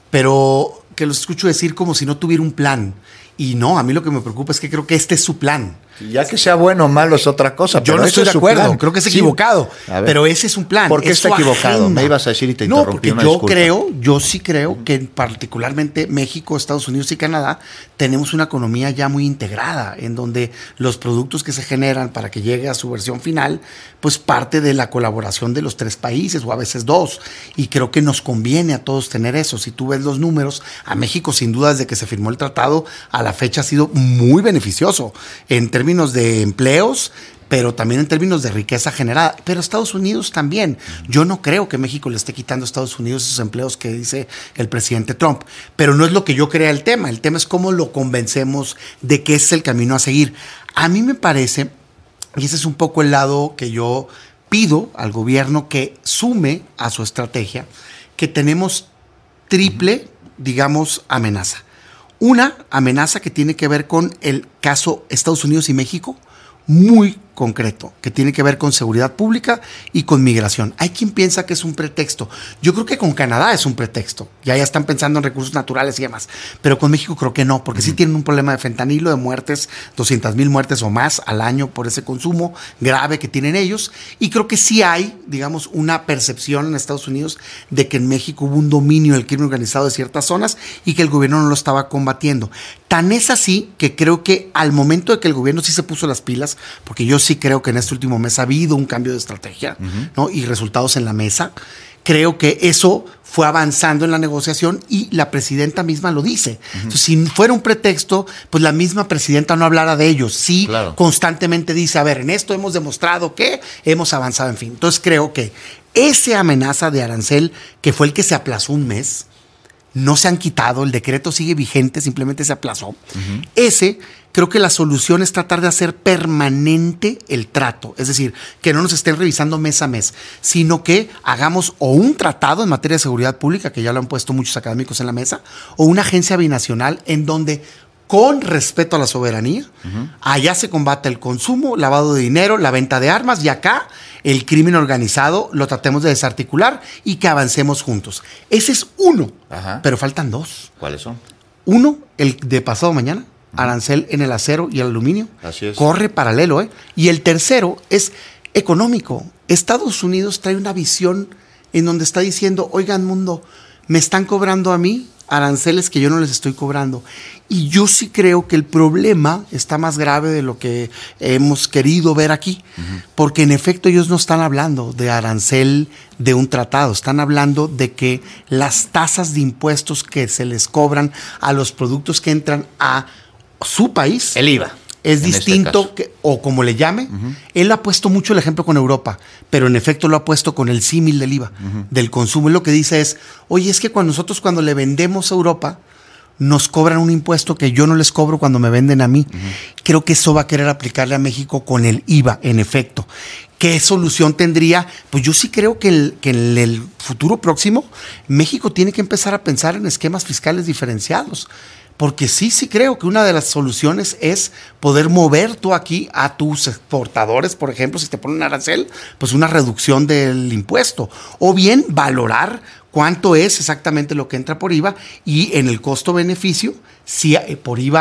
pero que los escucho decir como si no tuviera un plan. Y no, a mí lo que me preocupa es que creo que este es su plan.
Ya que sea bueno o malo es otra cosa.
Yo
pero
no estoy de acuerdo,
plan.
creo que es
sí.
equivocado, pero ese es un plan.
¿Por qué está equivocado? Agenda. Me ibas a decir y te
no,
interrumpí.
No, porque
una
yo
disculpa.
creo, yo sí creo uh-huh. que particularmente México, Estados Unidos y Canadá tenemos una economía ya muy integrada, en donde los productos que se generan para que llegue a su versión final, pues parte de la colaboración de los tres países o a veces dos. Y creo que nos conviene a todos tener eso. Si tú ves los números, a México sin duda desde que se firmó el tratado a la fecha ha sido muy beneficioso en términos de empleos, pero también en términos de riqueza generada. Pero Estados Unidos también. Yo no creo que México le esté quitando a Estados Unidos esos empleos que dice el presidente Trump. Pero no es lo que yo crea el tema. El tema es cómo lo convencemos de que es el camino a seguir. A mí me parece, y ese es un poco el lado que yo pido al gobierno que sume a su estrategia, que tenemos triple, digamos, amenaza. Una amenaza que tiene que ver con el caso Estados Unidos y México, muy concreto, que tiene que ver con seguridad pública y con migración. Hay quien piensa que es un pretexto. Yo creo que con Canadá es un pretexto. Ya ya están pensando en recursos naturales y demás. Pero con México creo que no, porque uh-huh. sí tienen un problema de fentanilo, de muertes, doscientas mil muertes o más al año por ese consumo grave que tienen ellos. Y creo que sí hay, digamos, una percepción en Estados Unidos de que en México hubo un dominio del crimen organizado de ciertas zonas y que el gobierno no lo estaba combatiendo. Tan es así que creo que al momento de que el gobierno sí se puso las pilas, porque yo sí creo que en este último mes ha habido un cambio de estrategia, uh-huh. ¿no? y resultados en la mesa, creo que eso fue avanzando en la negociación y la presidenta misma lo dice. Uh-huh. Entonces, si fuera un pretexto, pues la misma presidenta no hablara de ellos. Sí, claro. Constantemente dice, a ver, en esto hemos demostrado que hemos avanzado, en fin. Entonces creo que esa amenaza de arancel, que fue el que se aplazó un mes, no se han quitado, el decreto sigue vigente, simplemente se aplazó. Uh-huh. Ese, creo que la solución es tratar de hacer permanente el trato, es decir, que no nos estén revisando mes a mes, sino que hagamos o un tratado en materia de seguridad pública, que ya lo han puesto muchos académicos en la mesa, o una agencia binacional en donde, con respeto a la soberanía, uh-huh. allá se combate el consumo, lavado de dinero, la venta de armas, y acá el crimen organizado lo tratemos de desarticular y que avancemos juntos. Ese es uno, Ajá. pero faltan dos.
¿Cuáles son?
Uno, el de pasado mañana, uh-huh. arancel en el acero y el aluminio.
Así es.
Corre paralelo, ¿eh? Y el tercero es económico. Estados Unidos trae una visión en donde está diciendo, oigan mundo, me están cobrando a mí aranceles que yo no les estoy cobrando. Y yo sí creo que el problema está más grave de lo que hemos querido ver aquí, uh-huh. porque en efecto ellos no están hablando de arancel de un tratado, están hablando de que las tasas de impuestos que se les cobran a los productos que entran a su país,
el I V A,
es distinto, este que, o como le llame. Uh-huh. Él ha puesto mucho el ejemplo con Europa, pero en efecto lo ha puesto con el símil del I V A, uh-huh. del consumo. Y lo que dice es, oye, es que cuando nosotros cuando le vendemos a Europa, nos cobran un impuesto que yo no les cobro cuando me venden a mí. Uh-huh. Creo que eso va a querer aplicarle a México con el I V A, en efecto. ¿Qué solución tendría? Pues yo sí creo que, el, que en el futuro próximo México tiene que empezar a pensar en esquemas fiscales diferenciados. Porque sí, sí creo que una de las soluciones es poder mover tú aquí a tus exportadores, por ejemplo, si te ponen un arancel, pues una reducción del impuesto. O bien valorar cuánto es exactamente lo que entra por I V A y en el costo-beneficio, si por I V A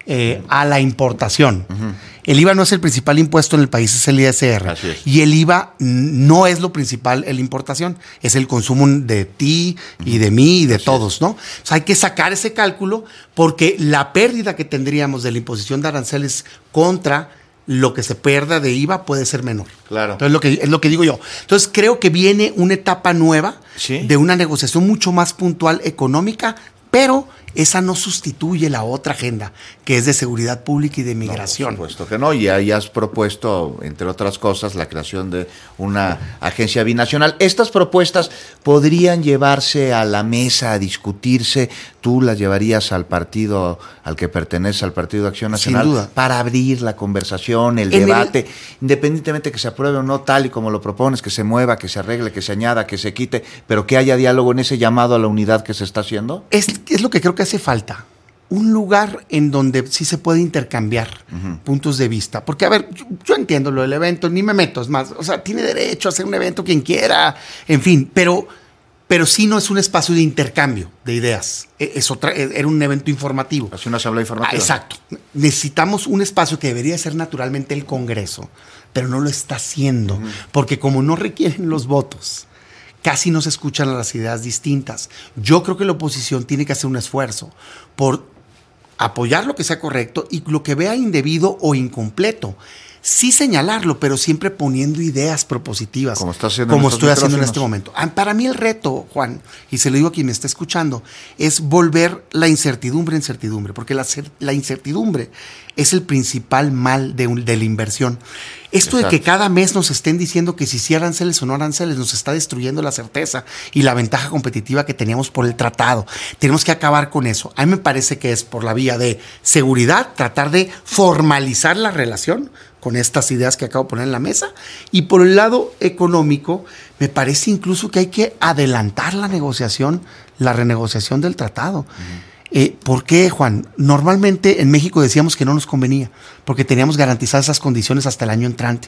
eh, a la importación. Uh-huh. El I V A no es el principal impuesto en el país, es el I S R.
Así es.
Y el I V A no es lo principal en la importación, es el consumo de ti y de mí y de Así todos, es. ¿no? O sea, hay que sacar ese cálculo porque la pérdida que tendríamos de la imposición de aranceles contra lo que se pierda de I V A puede ser menor.
Claro.
Entonces, lo que, es lo que digo yo. Entonces, creo que viene una etapa nueva
¿Sí?
de una negociación mucho más puntual económica, pero esa no sustituye la otra agenda, que es de seguridad pública y de migración.
No, por supuesto que no, y ahí has propuesto, entre otras cosas, la creación de una agencia binacional. ¿Estas propuestas podrían llevarse a la mesa a discutirse? ¿Tú las llevarías al partido al que pertenece, al Partido de Acción Nacional?
Sin duda.
Para abrir la conversación, el
en
debate,
el...
independientemente que se apruebe o no tal y como lo propones, que se mueva, que se arregle, que se añada, que se quite, pero que haya diálogo en ese llamado a la unidad que se está haciendo?
Es, es lo que creo que hace falta. Un lugar en donde sí se puede intercambiar uh-huh. puntos de vista. Porque, a ver, yo, yo entiendo lo del evento, ni me meto, es más, o sea, tiene derecho a hacer un evento quien quiera, en fin, pero, pero sí no es un espacio de intercambio de ideas. Es otra, era un evento informativo.
Es una asamblea informativa.
Ah, exacto. Necesitamos un espacio que debería ser naturalmente el Congreso, pero no lo está haciendo, uh-huh. porque como no requieren los votos, casi no se escuchan las ideas distintas. Yo creo que la oposición tiene que hacer un esfuerzo por apoyar lo que sea correcto y lo que vea indebido o incompleto. Sí señalarlo, pero siempre poniendo ideas propositivas.
Como, está haciendo
como
en
estoy haciendo en este momento. Para mí el reto, Juan, y se lo digo a quien me está escuchando, es volver la incertidumbre en certidumbre, porque la, la incertidumbre es el principal mal de, un, de la inversión. Esto Exacto. de que cada mes nos estén diciendo que si sí aranceles o no aranceles nos está destruyendo la certeza y la ventaja competitiva que teníamos por el tratado. Tenemos que acabar con eso. A mí me parece que es por la vía de seguridad, tratar de formalizar la relación con estas ideas que acabo de poner en la mesa. Y por el lado económico, me parece incluso que hay que adelantar la negociación, la renegociación del tratado. Uh-huh. Eh, ¿Por qué, Juan? Normalmente en México decíamos que no nos convenía, porque teníamos garantizadas esas condiciones hasta el año entrante.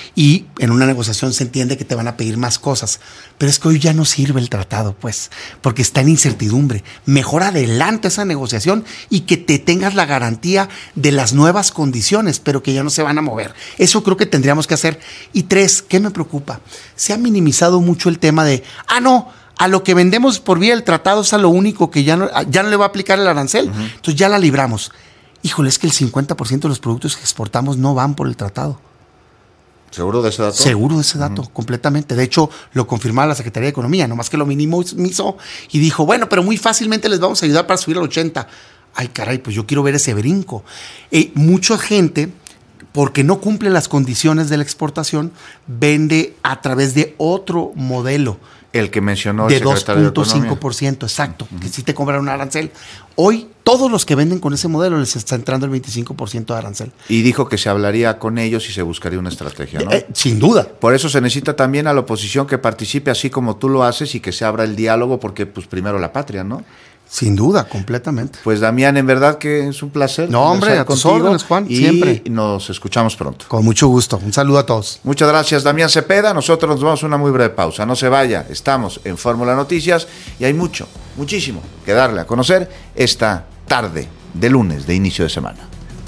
Y en una negociación se entiende que te van a pedir más cosas. Pero es que hoy ya no sirve el tratado, pues, porque está en incertidumbre. Mejor adelanta esa negociación y que te tengas la garantía de las nuevas condiciones, pero que ya no se van a mover. Eso creo que tendríamos que hacer. Y tres, ¿qué me preocupa? Se ha minimizado mucho el tema de, ah, no, a lo que vendemos por vía del tratado es a lo único que ya no, ya no le va a aplicar el arancel. Uh-huh. Entonces ya la libramos. Híjole, es que el cincuenta por ciento de los productos que exportamos no van por el tratado.
¿Seguro de ese dato?
Seguro de ese dato, uh-huh. completamente. De hecho, lo confirmaba la Secretaría de Economía, nomás que lo minimizó y dijo, bueno, pero muy fácilmente les vamos a ayudar para subir al ochenta. Ay, caray, pues yo quiero ver ese brinco. Eh, mucha gente, porque no cumple las condiciones de la exportación, vende a través de otro modelo.
El que mencionó
de
el secretario de Economía.
dos punto cinco por ciento, exacto, uh-huh. que sí te cobran un arancel. Hoy, todos los que venden con ese modelo les está entrando el veinticinco por ciento de arancel.
Y dijo que se hablaría con ellos y se buscaría una estrategia, ¿no?
Eh, sin duda.
Por eso se necesita también a la oposición que participe así como tú lo haces y que se abra el diálogo, porque pues primero la patria, ¿no?
Sin duda, completamente.
Pues Damián, en verdad que es un placer.
No, hombre, a tus órdenes, Juan,
y
siempre.
Nos escuchamos pronto.
Con mucho gusto. Un saludo a todos.
Muchas gracias, Damián Cepeda. Nosotros nos vamos a una muy breve pausa. No se vaya, estamos en Fórmula Noticias y hay mucho, muchísimo que darle a conocer esta tarde de lunes de inicio de semana.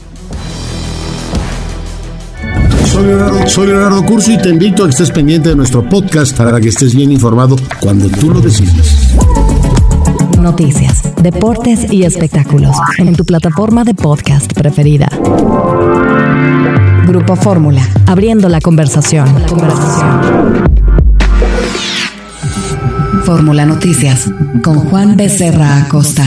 Soy Leonardo, soy Leonardo Curso y te invito a que estés pendiente de nuestro podcast para que estés bien informado cuando tú lo decidas.
Noticias, deportes y espectáculos en tu plataforma de podcast preferida. Grupo Fórmula, abriendo la conversación. La conversación. Fórmula Noticias con Juan Becerra Acosta.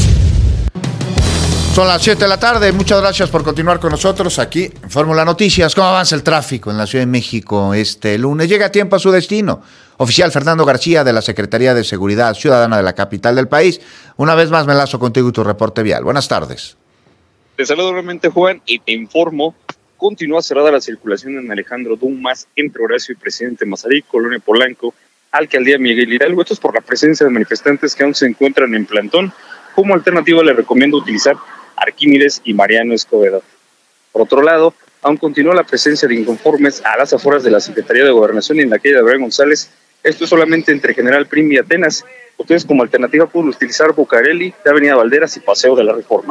Son las siete de la tarde. Muchas gracias por continuar con nosotros aquí en Fórmula Noticias. ¿Cómo avanza el tráfico en la Ciudad de México este lunes? Llega a tiempo a su destino. Oficial Fernando García de la Secretaría de Seguridad Ciudadana de la capital del país. Una vez más me enlazo contigo y tu reporte vial. Buenas tardes.
Te saludo nuevamente, Juan, y te informo. Continúa cerrada la circulación en Alejandro Dumas entre Horacio y Presidente Mazarik, Colonia Polanco, Alcaldía Miguel Hidalgo. Esto es por la presencia de manifestantes que aún se encuentran en plantón. Como alternativa le recomiendo utilizar Arquímedes y Mariano Escobedo. Por otro lado, aún continúa la presencia de inconformes a las afueras de la Secretaría de Gobernación y en la calle de Abraham González. Esto es solamente entre General Prim y Atenas. Ustedes como alternativa pueden utilizar Bucareli, de Avenida Valderas y Paseo de la Reforma.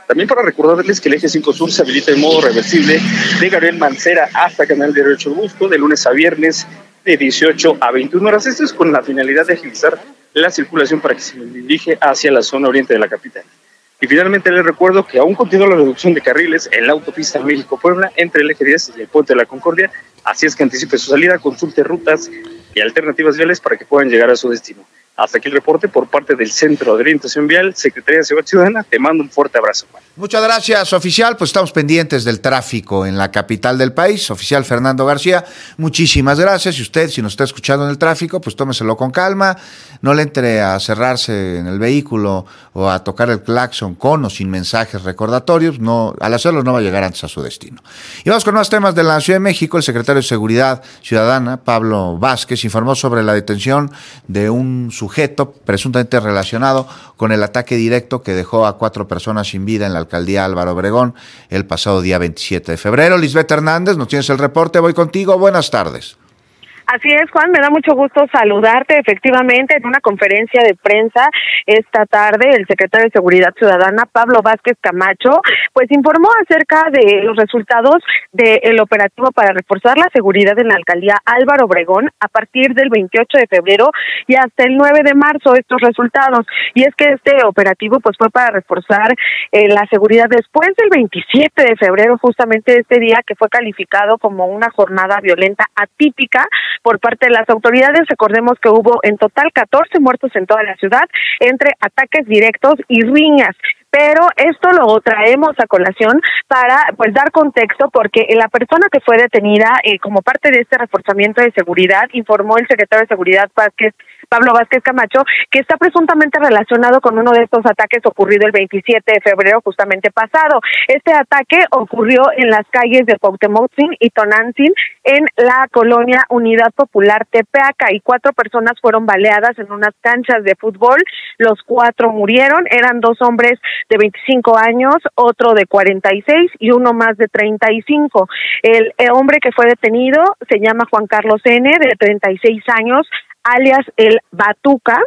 También para recordarles que el eje cinco Sur se habilita en modo reversible de Gabriel Mancera hasta Canal de Derecho Busco de lunes a viernes de dieciocho a veintiuna horas. Esto es con la finalidad de agilizar la circulación para que se dirige hacia la zona oriente de la capital. Y finalmente les recuerdo que aún continúa la reducción de carriles en la autopista México-Puebla entre el eje diez y el Puente de la Concordia, así es que anticipe su salida, consulte rutas y alternativas viales para que puedan llegar a su destino. Hasta aquí el reporte por parte del Centro de Orientación Vial, Secretaría de Seguridad Ciudadana. Te mando un fuerte abrazo, Juan.
Muchas gracias, oficial. Pues estamos pendientes del tráfico en la capital del país. Oficial Fernando García, muchísimas gracias. Y usted, si nos está escuchando en el tráfico, pues tómeselo con calma. No le entre a cerrarse en el vehículo o a tocar el claxon con o sin mensajes recordatorios. No, al hacerlo no va a llegar antes a su destino. Y vamos con más temas de la Ciudad de México. El secretario de Seguridad Ciudadana, Pablo Vázquez, informó sobre la detención de un sujeto presuntamente relacionado con el ataque directo que dejó a cuatro personas sin vida en la alcaldía Álvaro Obregón el pasado día veintisiete de febrero. Lisbeth Hernández, nos tienes el reporte, voy contigo, buenas tardes.
Así es, Juan, me da mucho gusto saludarte. Efectivamente, en una conferencia de prensa esta tarde, el secretario de Seguridad Ciudadana, Pablo Vázquez Camacho, pues informó acerca de los resultados del operativo para reforzar la seguridad en la alcaldía Álvaro Obregón a partir del veintiocho de febrero y hasta el nueve de marzo, estos resultados. Y es que este operativo pues fue para reforzar eh, la seguridad después del veintisiete de febrero, justamente este día que fue calificado como una jornada violenta atípica por parte de las autoridades. Recordemos que hubo en total catorce muertos en toda la ciudad, entre ataques directos y riñas. Pero esto lo traemos a colación para pues dar contexto, porque la persona que fue detenida eh, como parte de este reforzamiento de seguridad, informó el secretario de Seguridad Vázquez, Pablo Vázquez Camacho, que está presuntamente relacionado con uno de estos ataques ocurrido el veintisiete de febrero justamente pasado. Este ataque ocurrió en las calles de Cuauhtémoc y Tonantzin en la colonia Unidad Popular Tepeaca, y cuatro personas fueron baleadas en unas canchas de fútbol. Los cuatro murieron, eran dos hombres de veinticinco años, otro de cuarenta y seis y uno más de treinta y cinco. El, el hombre que fue detenido se llama Juan Carlos N., de treinta y seis años, alias el Batuca.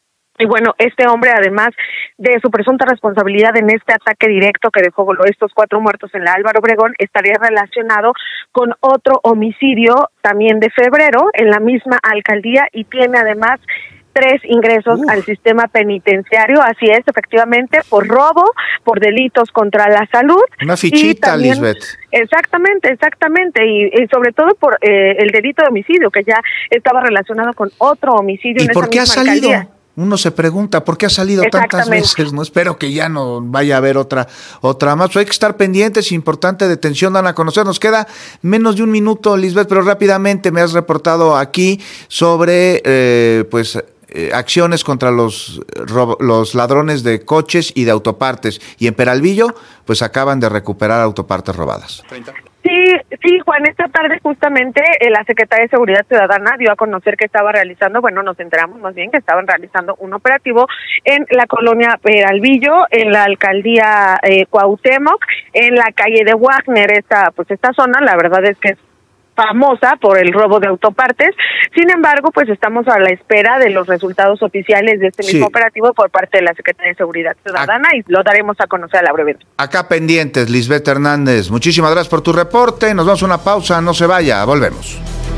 Y bueno, este hombre, además de su presunta responsabilidad en este ataque directo que dejó estos cuatro muertos en la Álvaro Obregón, estaría relacionado con otro homicidio también de febrero en la misma alcaldía, y tiene además tres ingresos Uf. al sistema penitenciario. Así es, efectivamente, por robo, por delitos contra la salud.
Una fichita, también, Lisbeth.
Exactamente, exactamente, y, y sobre todo por eh, el delito de homicidio, que ya estaba relacionado con otro homicidio.
¿Y
en
por
esa
qué ha
misma
salido?
alcaldía.
Uno se pregunta, ¿por qué ha salido tantas veces? No espero que ya no vaya a haber otra otra más. Pues hay que estar pendientes, importante detención, dan a conocer. Nos queda menos de un minuto, Lisbeth, pero rápidamente me has reportado aquí sobre, eh, pues... Eh, acciones contra los, robo, los ladrones de coches y de autopartes. Y en Peralvillo, pues acaban de recuperar autopartes robadas.
Sí, sí, Juan, esta tarde justamente eh, la Secretaría de Seguridad Ciudadana dio a conocer que estaba realizando, bueno, nos enteramos más bien que estaban realizando un operativo en la colonia Peralvillo, en la alcaldía eh, Cuauhtémoc, en la calle de Wagner. Esta, pues esta zona, la verdad es que es famosa por el robo de autopartes. Sin embargo, pues estamos a la espera de los resultados oficiales de este mismo sí. operativo por parte de la Secretaría de Seguridad Ciudadana, Ac- y lo daremos a conocer a la brevedad.
Acá pendientes, Lisbeth Hernández. Muchísimas gracias por tu reporte. Nos vamos a una pausa, no se vaya, volvemos.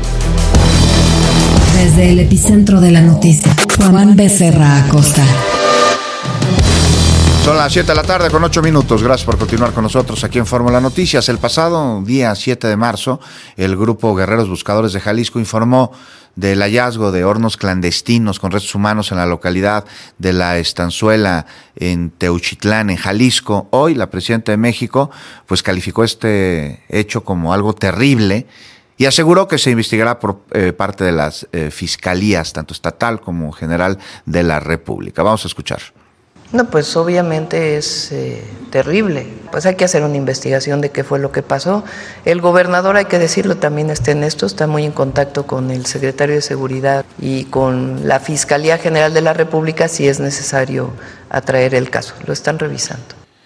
Desde el epicentro de la noticia, Juan Becerra Acosta.
Son las siete de la tarde con ocho minutos. Gracias por continuar con nosotros aquí en Fórmula Noticias. El pasado día siete de marzo, el grupo Guerreros Buscadores de Jalisco informó del hallazgo de hornos clandestinos con restos humanos en la localidad de La Estanzuela, en Teuchitlán, en Jalisco. Hoy la presidenta de México pues calificó este hecho como algo terrible y aseguró que se investigará por eh, parte de las eh, fiscalías, tanto estatal como general de la República. Vamos a escuchar.
No, pues obviamente es eh, terrible. Pues hay que hacer una investigación de qué fue lo que pasó. El gobernador, hay que decirlo, también está en esto, está muy en contacto con el secretario de Seguridad y con la Fiscalía General de la República si es necesario atraer el caso. Lo están revisando.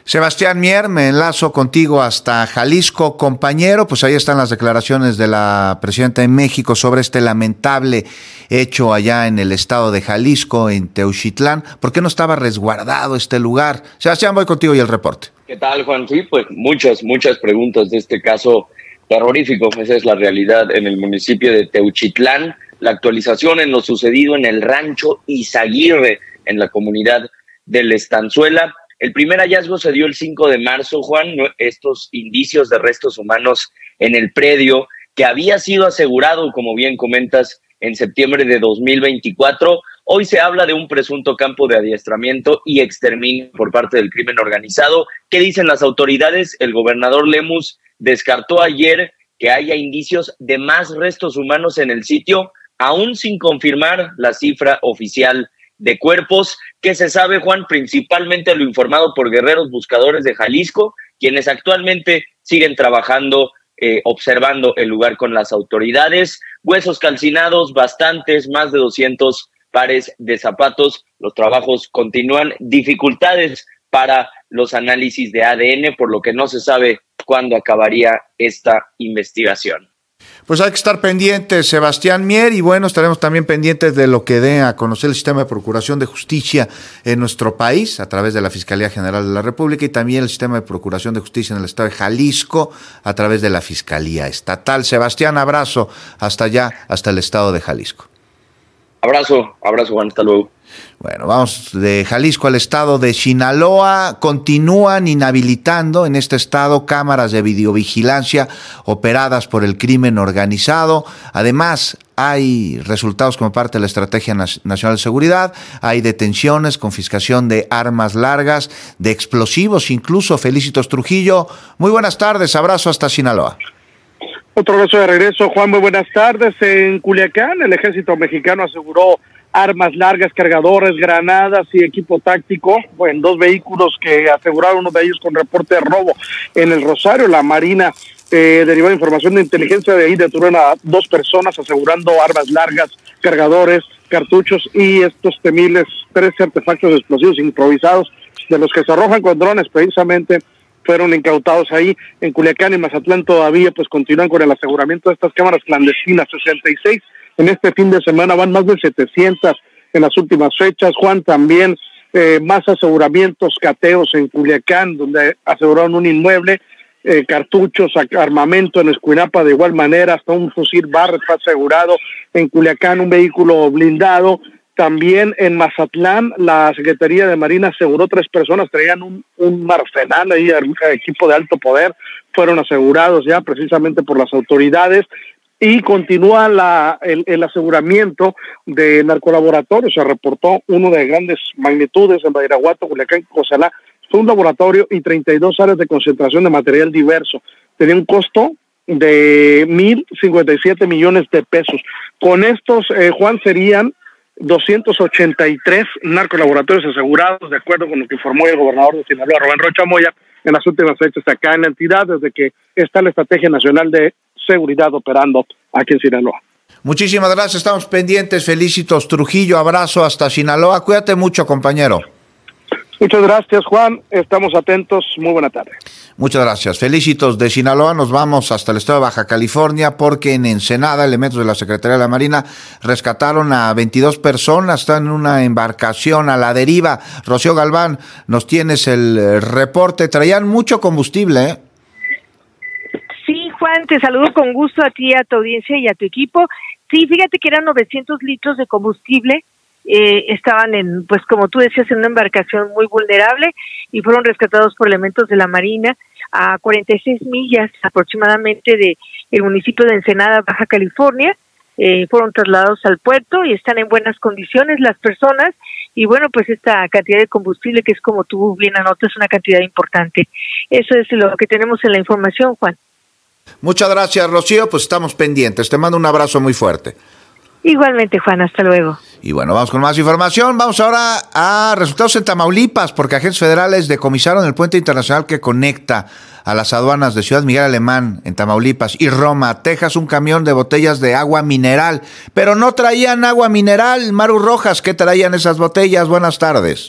Sebastián Mier, me enlazo contigo hasta Jalisco, compañero. Pues ahí están las declaraciones de la presidenta de México sobre este lamentable hecho allá en el estado de Jalisco, en Teuchitlán. ¿Por qué no estaba resguardado este lugar? Sebastián, voy contigo y el reporte.
¿Qué tal, Juan? Sí, pues muchas, muchas preguntas de este caso terrorífico. Esa es la realidad en el municipio de Teuchitlán. La actualización en lo sucedido en el rancho Izaguirre, en la comunidad del Estanzuela. El primer hallazgo se dio el cinco de marzo, Juan, estos indicios de restos humanos en el predio que había sido asegurado, como bien comentas, en septiembre de dos mil veinticuatro. Hoy se habla de un presunto campo de adiestramiento y exterminio por parte del crimen organizado. ¿Qué dicen las autoridades? El gobernador Lemus descartó ayer que haya indicios de más restos humanos en el sitio, aún sin confirmar la cifra oficial de cuerpos. ¿Qué se sabe, Juan? Principalmente lo informado por guerreros buscadores de Jalisco, quienes actualmente siguen trabajando, eh, observando el lugar con las autoridades. Huesos calcinados, bastantes, más de doscientos pares de zapatos. Los trabajos continúan. Dificultades para los análisis de A D N, por lo que no se sabe cuándo acabaría esta investigación.
Pues hay que estar pendientes, Sebastián Mier, y bueno, estaremos también pendientes de lo que dé a conocer el sistema de procuración de justicia en nuestro país, a través de la Fiscalía General de la República, y también el sistema de procuración de justicia en el estado de Jalisco, a través de la Fiscalía Estatal. Sebastián, abrazo hasta allá, hasta el estado de Jalisco.
Abrazo, abrazo, Juan, hasta luego.
Bueno, vamos de Jalisco al estado de Sinaloa. Continúan inhabilitando en este estado cámaras de videovigilancia operadas por el crimen organizado. Además, hay resultados como parte de la Estrategia Nacional de Seguridad. Hay detenciones, confiscación de armas largas, de explosivos, incluso. Felicitos Trujillo, muy buenas tardes, abrazo hasta Sinaloa.
Otro abrazo de regreso, Juan, muy buenas tardes. En Culiacán, el ejército mexicano aseguró armas largas, cargadores, granadas y equipo táctico en dos vehículos que aseguraron, uno de ellos con reporte de robo en el Rosario. La Marina, eh, derivó de información de inteligencia, de ahí detuvieron a dos personas asegurando armas largas, cargadores, cartuchos y estos temibles tres artefactos explosivos improvisados, de los que se arrojan con drones, precisamente fueron incautados ahí. En Culiacán y Mazatlán todavía pues continúan con el aseguramiento de estas cámaras clandestinas, sesenta y seis en este fin de semana, van más de setecientas en las últimas fechas. Juan, también eh, más aseguramientos, cateos en Culiacán, donde aseguraron un inmueble, eh, cartuchos, armamento en Escuinapa de igual manera, hasta un fusil Barrett fue asegurado. En Culiacán un vehículo blindado. También en Mazatlán la Secretaría de Marina aseguró tres personas, traían un, un arsenal ahí, equipo de alto poder, fueron asegurados ya precisamente por las autoridades. Y continúa la, el, el aseguramiento de narcolaboratorios. Se reportó uno de grandes magnitudes en Badiraguato, Culiacán, Cozalá. Fue un laboratorio y treinta y dos áreas de concentración de material diverso. Tenía un costo de mil cincuenta y siete millones de pesos. Con estos, eh, Juan, serían doscientos ochenta y tres narcolaboratorios asegurados, de acuerdo con lo que informó el gobernador de Sinaloa, Rubén Rocha Moya, en las últimas fechas acá en la entidad, desde que está la Estrategia Nacional de Seguridad operando aquí en Sinaloa.
Muchísimas gracias, estamos pendientes. Felicitos Trujillo, abrazo hasta Sinaloa. Cuídate mucho, compañero.
Muchas gracias, Juan. Estamos atentos. Muy buena tarde.
Muchas gracias. Felicitos de Sinaloa. Nos vamos hasta el estado de Baja California, porque en Ensenada elementos de la Secretaría de la Marina rescataron a veintidós personas. Están en una embarcación a la deriva. Rocío Galván, nos tienes el reporte. Traían mucho combustible, ¿eh?
Sí, Juan, te saludo con gusto a ti, a tu audiencia y a tu equipo. Sí, fíjate que eran novecientos litros de combustible. Eh, estaban en, pues como tú decías, en una embarcación muy vulnerable y fueron rescatados por elementos de la Marina a cuarenta y seis millas aproximadamente de el municipio de Ensenada, Baja California. Eh, fueron trasladados al puerto y están en buenas condiciones las personas. Y bueno, pues esta cantidad de combustible, que es como tú bien anotas, es una cantidad importante. Eso es lo que tenemos en la información, Juan.
Muchas gracias, Rocío. Pues estamos pendientes. Te mando un abrazo muy fuerte.
Igualmente, Juan. Hasta luego.
Y bueno, vamos con más información. Vamos ahora a resultados en Tamaulipas, porque agentes federales decomisaron el puente internacional que conecta a las aduanas de Ciudad Miguel Alemán, en Tamaulipas, y Roma, Texas, un camión de botellas de agua mineral. Pero no traían agua mineral. Maru Rojas, ¿qué traían esas botellas? Buenas tardes.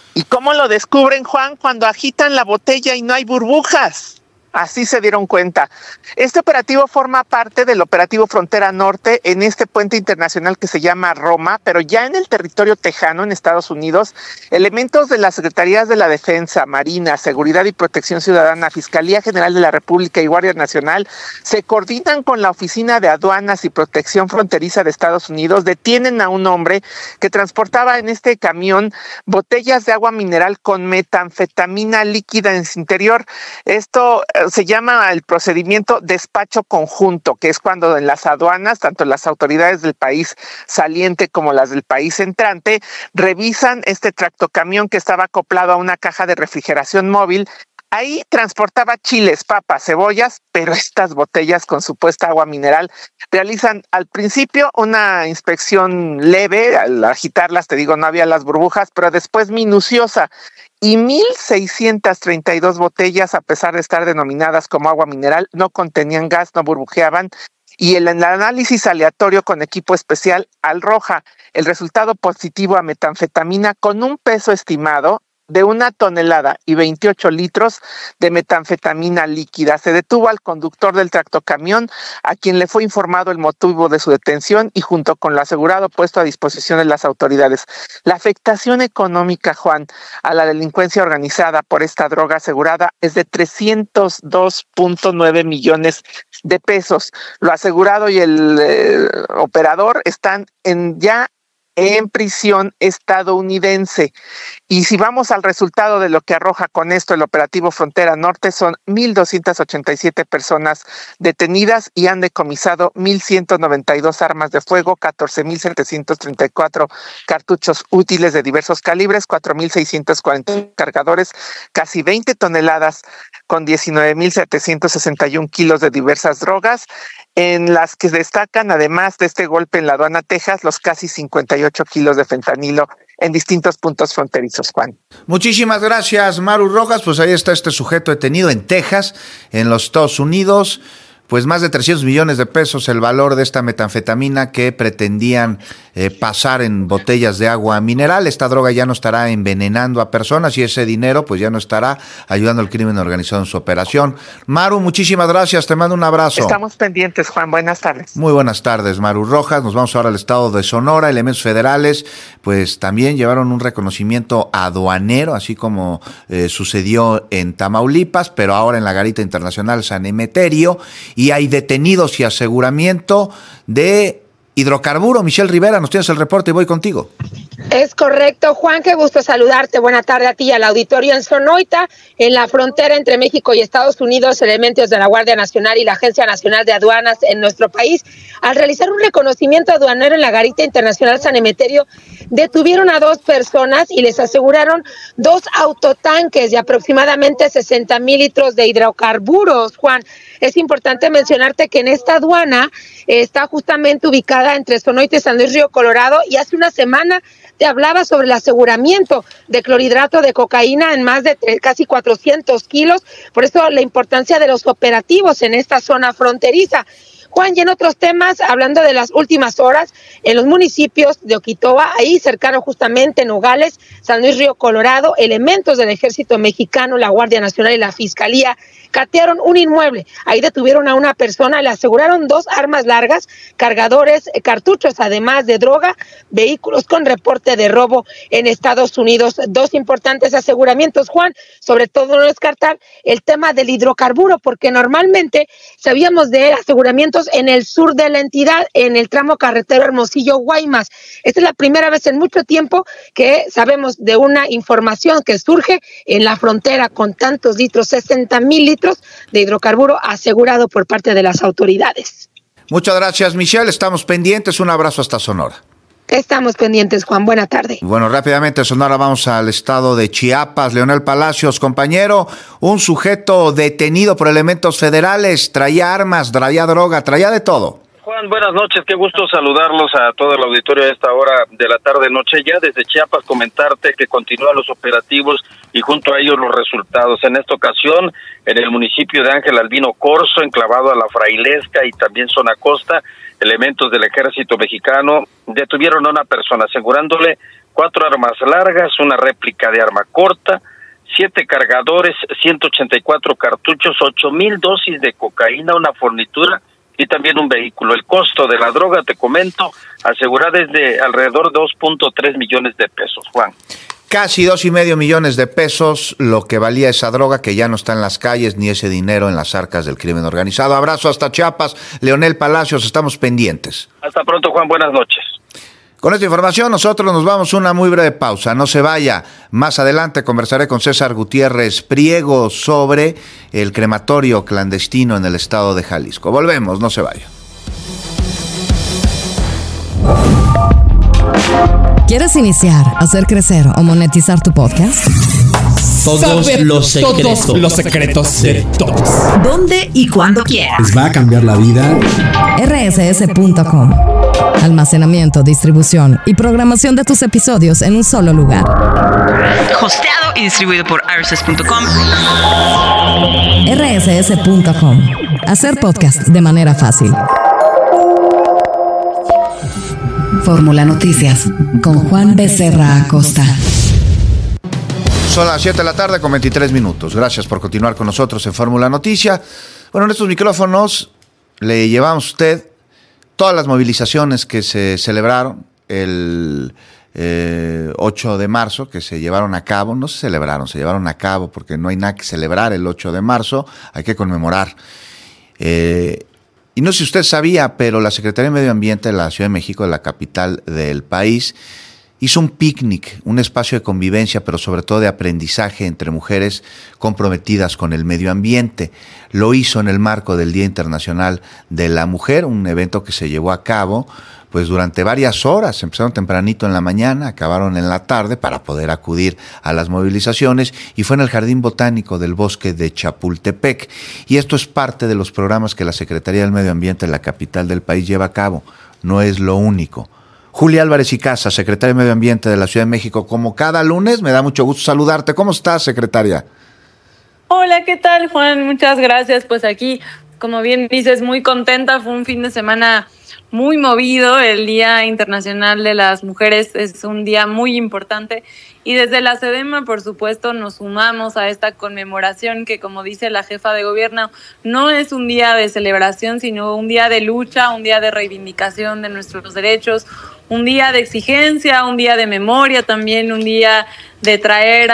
¿Y cómo lo descubren, Juan? Cuando agitan la botella y no hay burbujas. Así se dieron cuenta. Este operativo forma parte del operativo Frontera Norte en este puente internacional que se llama Roma, pero ya en el territorio tejano, en Estados Unidos, elementos de las Secretarías de la Defensa, Marina, Seguridad y Protección Ciudadana, Fiscalía General de la República y Guardia Nacional se coordinan con la Oficina de Aduanas y Protección Fronteriza de Estados Unidos, detienen a un hombre que transportaba en este camión botellas de agua mineral con metanfetamina líquida en su interior. Esto se llama el procedimiento despacho conjunto, que es cuando en las aduanas, tanto las autoridades del país saliente como las del país entrante, revisan este tractocamión que estaba acoplado a una caja de refrigeración móvil. Ahí transportaba chiles, papas, cebollas, pero estas botellas con supuesta agua mineral realizan al principio una inspección leve, al agitarlas, te digo, no había las burbujas, pero después minuciosa. Y mil seiscientas treinta y dos botellas, a pesar de estar denominadas como agua mineral, no contenían gas, no burbujeaban. Y el, el análisis aleatorio con equipo especial arroja el resultado positivo a metanfetamina con un peso estimado de una tonelada y veintiocho litros de metanfetamina líquida. Se detuvo al conductor del tractocamión, a quien le fue informado el motivo de su detención y junto con lo asegurado puesto a disposición de las autoridades. La afectación económica, Juan, a la delincuencia organizada por esta droga asegurada es de trescientos dos punto nueve millones de pesos. Lo asegurado y el eh, operador están en ya en prisión estadounidense. Y si vamos al resultado de lo que arroja con esto el operativo Frontera Norte, son mil doscientas ochenta y siete personas detenidas y han decomisado mil ciento noventa y dos armas de fuego, catorce mil setecientos treinta y cuatro cartuchos útiles de diversos calibres, cuatro mil seiscientos cuarenta cargadores, casi veinte toneladas con diecinueve mil setecientos sesenta y uno kilos de diversas drogas, en las que destacan, además de este golpe en la aduana Texas, los casi cincuenta y ocho kilos de fentanilo en distintos puntos fronterizos, Juan.
Muchísimas gracias, Maru Rojas. Pues ahí está este sujeto detenido en Texas, en los Estados Unidos. Pues más de trescientos millones de pesos el valor de esta metanfetamina que pretendían eh, pasar en botellas de agua mineral. Esta droga ya no estará envenenando a personas y ese dinero pues ya no estará ayudando al crimen organizado en su operación. Maru, muchísimas gracias, te mando un abrazo.
Estamos pendientes, Juan, buenas tardes.
Muy buenas tardes, Maru Rojas. Nos vamos ahora al estado de Sonora. Elementos federales pues también llevaron un reconocimiento aduanero, así como eh, sucedió en Tamaulipas, pero ahora en la Garita Internacional San Emeterio. Y hay detenidos y aseguramiento de hidrocarburo. Michelle Rivera, nos tienes el reporte y voy contigo.
Es correcto, Juan, qué gusto saludarte. Buena tarde a ti y al auditorio. En Sonoita, en la frontera entre México y Estados Unidos, elementos de la Guardia Nacional y la Agencia Nacional de Aduanas en nuestro país, al realizar un reconocimiento aduanero en la Garita Internacional San Emeterio, detuvieron a dos personas y les aseguraron dos autotanques de aproximadamente sesenta mil litros de hidrocarburos, Juan. Es importante mencionarte que en esta aduana eh, está justamente ubicada entre Sonoita y San Luis Río Colorado, y hace una semana te hablaba sobre el aseguramiento de clorhidrato de cocaína en más de tres, casi cuatrocientos kilos, por eso la importancia de los operativos en esta zona fronteriza. Juan, y en otros temas, hablando de las últimas horas, en los municipios de Oquitoa, ahí cercano justamente Nogales, San Luis Río Colorado, elementos del Ejército Mexicano, la Guardia Nacional y la Fiscalía catearon un inmueble. Ahí detuvieron a una persona, le aseguraron dos armas largas, cargadores, cartuchos, además de droga, vehículos con reporte de robo en Estados Unidos. Dos importantes aseguramientos, Juan, sobre todo no descartar el tema del hidrocarburo, porque normalmente sabíamos de aseguramientos en el sur de la entidad, en el tramo carretero Hermosillo-Guaymas. Esta es la primera vez en mucho tiempo que sabemos de una información que surge en la frontera con tantos litros, sesenta mil litros de hidrocarburo asegurado por parte de las autoridades.
Muchas gracias, Michelle. Estamos pendientes. Un abrazo hasta Sonora.
Estamos pendientes, Juan. Buena tarde.
Bueno, rápidamente, Sonora, vamos al estado de Chiapas. Leonel Palacios, compañero, un sujeto detenido por elementos federales, traía armas, traía droga, traía de todo.
Juan, buenas noches, qué gusto saludarlos a todo el auditorio a esta hora de la tarde-noche. Ya desde Chiapas comentarte que continúan los operativos y junto a ellos los resultados. En esta ocasión, en el municipio de Ángel Albino Corzo, enclavado a la Frailesca y también zona costa, elementos del Ejército Mexicano detuvieron a una persona asegurándole cuatro armas largas, una réplica de arma corta, siete cargadores, ciento ochenta y cuatro cartuchos, ocho mil dosis de cocaína, una fornitura y también un vehículo. El costo de la droga, te comento, asegurada es de alrededor de dos punto tres millones de pesos, Juan.
Casi dos y medio millones de pesos lo que valía esa droga, que ya no está en las calles, ni ese dinero en las arcas del crimen organizado. Abrazo hasta Chiapas. Leonel Palacios, estamos pendientes.
Hasta pronto, Juan. Buenas noches.
Con esta información nosotros nos vamos a una muy breve pausa. No se vaya. Más adelante conversaré con César Gutiérrez Priego sobre el crematorio clandestino en el estado de Jalisco. Volvemos, no se vaya.
¿Quieres iniciar, hacer crecer o monetizar tu podcast?
Todos Saber los secretos. Todos los secretos de todos.
¿Dónde y cuándo quieras?
Les va a cambiar la vida.
R S S punto com. Almacenamiento, distribución y programación de tus episodios en un solo lugar.
Hosteado y distribuido por R S S punto com.
R S S punto com. Hacer podcast de manera fácil. Fórmula Noticias con Juan Becerra Acosta.
Son las siete de la tarde con veintitrés minutos. Gracias por continuar con nosotros en Fórmula Noticia. Bueno, en estos micrófonos le llevamos a usted todas las movilizaciones que se celebraron el eh, ocho de marzo, que se llevaron a cabo. No se celebraron, se llevaron a cabo porque no hay nada que celebrar el ocho de marzo, hay que conmemorar. Eh, y no sé si usted sabía, pero la Secretaría de Medio Ambiente de la Ciudad de México, de la capital del país, hizo un picnic, un espacio de convivencia, pero sobre todo de aprendizaje entre mujeres comprometidas con el medio ambiente. Lo hizo en el marco del Día Internacional de la Mujer, un evento que se llevó a cabo pues durante varias horas. Empezaron tempranito en la mañana, acabaron en la tarde para poder acudir a las movilizaciones, y fue en el Jardín Botánico del Bosque de Chapultepec. Y esto es parte de los programas que la Secretaría del Medio Ambiente de la capital del país lleva a cabo. No es lo único. Julia Álvarez y Casa, secretaria de Medio Ambiente de la Ciudad de México, como cada lunes, me da mucho gusto saludarte. ¿Cómo estás, secretaria?
Hola, ¿qué tal, Juan? Muchas gracias. Pues aquí, como bien dices, muy contenta. Fue un fin de semana muy movido. El Día Internacional de las Mujeres es un día muy importante. Y desde la SEDEMA, por supuesto, nos sumamos a esta conmemoración que, como dice la jefa de gobierno, no es un día de celebración, sino un día de lucha, un día de reivindicación de nuestros derechos, un día de exigencia, un día de memoria también, un día de traer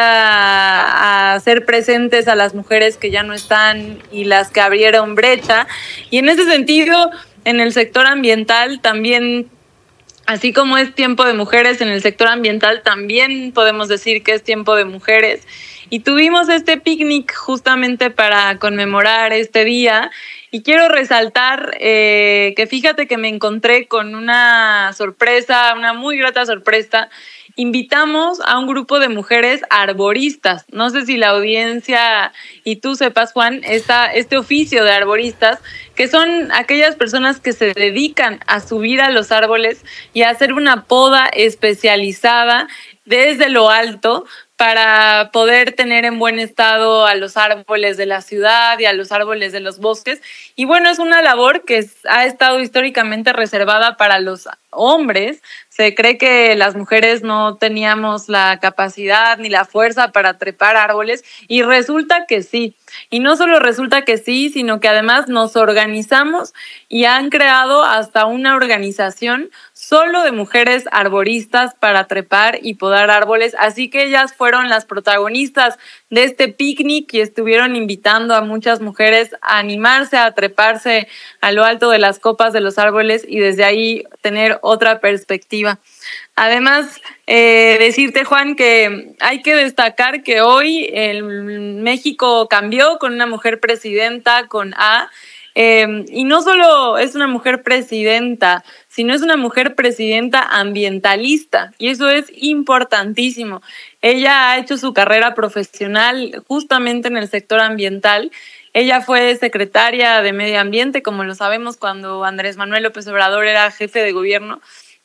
a, a ser presentes a las mujeres que ya no están y las que abrieron brecha. Y en ese sentido, en el sector ambiental también, así como es tiempo de mujeres, en el sector ambiental también podemos decir que es tiempo de mujeres. Y tuvimos este picnic justamente para conmemorar este día. Y quiero resaltar eh, que fíjate que me encontré con una sorpresa, una muy grata sorpresa. Invitamos a un grupo de mujeres arboristas. No sé si la audiencia y tú sepas, Juan, esta, este oficio de arboristas, que son aquellas personas que se dedican a subir a los árboles y a hacer una poda especializada desde lo alto para poder tener en buen estado a los árboles de la ciudad y a los árboles de los bosques. Y bueno, es una labor que ha estado históricamente reservada para los hombres. Se cree que las mujeres no teníamos la capacidad ni la fuerza para trepar árboles, y resulta que sí. Y no solo resulta que sí, sino que además nos organizamos y han creado hasta una organización solo de mujeres arboristas para trepar y podar árboles. Así que ellas fueron las protagonistas de este picnic y estuvieron invitando a muchas mujeres a animarse a treparse a lo alto de las copas de los árboles y desde ahí tener otra perspectiva. Además, eh, decirte, Juan, que hay que destacar que hoy el México cambió con una mujer presidenta, con A, eh, y no solo es una mujer presidenta, sino es una mujer presidenta ambientalista, y eso es importantísimo. Ella ha hecho su carrera profesional justamente en el sector ambiental. Ella fue secretaria de Medio Ambiente, como lo sabemos, cuando Andrés Manuel López Obrador era jefe de gobierno.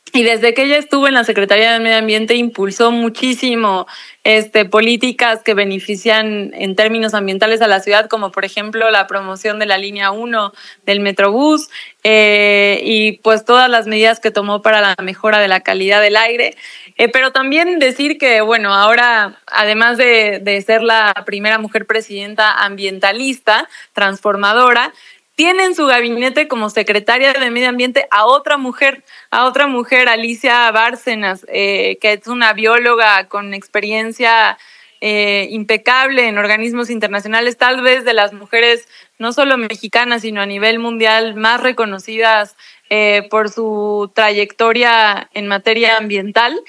Y desde que ella estuvo en la Secretaría de Medio Ambiente impulsó muchísimo este, políticas que benefician en términos ambientales a la ciudad, como por ejemplo la promoción de la línea uno del Metrobús eh, y pues todas las medidas que tomó para la mejora de la calidad del aire. Eh, pero también decir que, bueno, ahora, además de, de ser la primera mujer presidenta ambientalista, transformadora, tiene en su gabinete como secretaria de Medio Ambiente a otra mujer, a otra mujer, Alicia Bárcenas, eh, que es una bióloga con experiencia eh, impecable en organismos internacionales, tal vez de las mujeres no solo mexicanas, sino a nivel mundial más reconocidas eh, por su trayectoria en materia ambiental.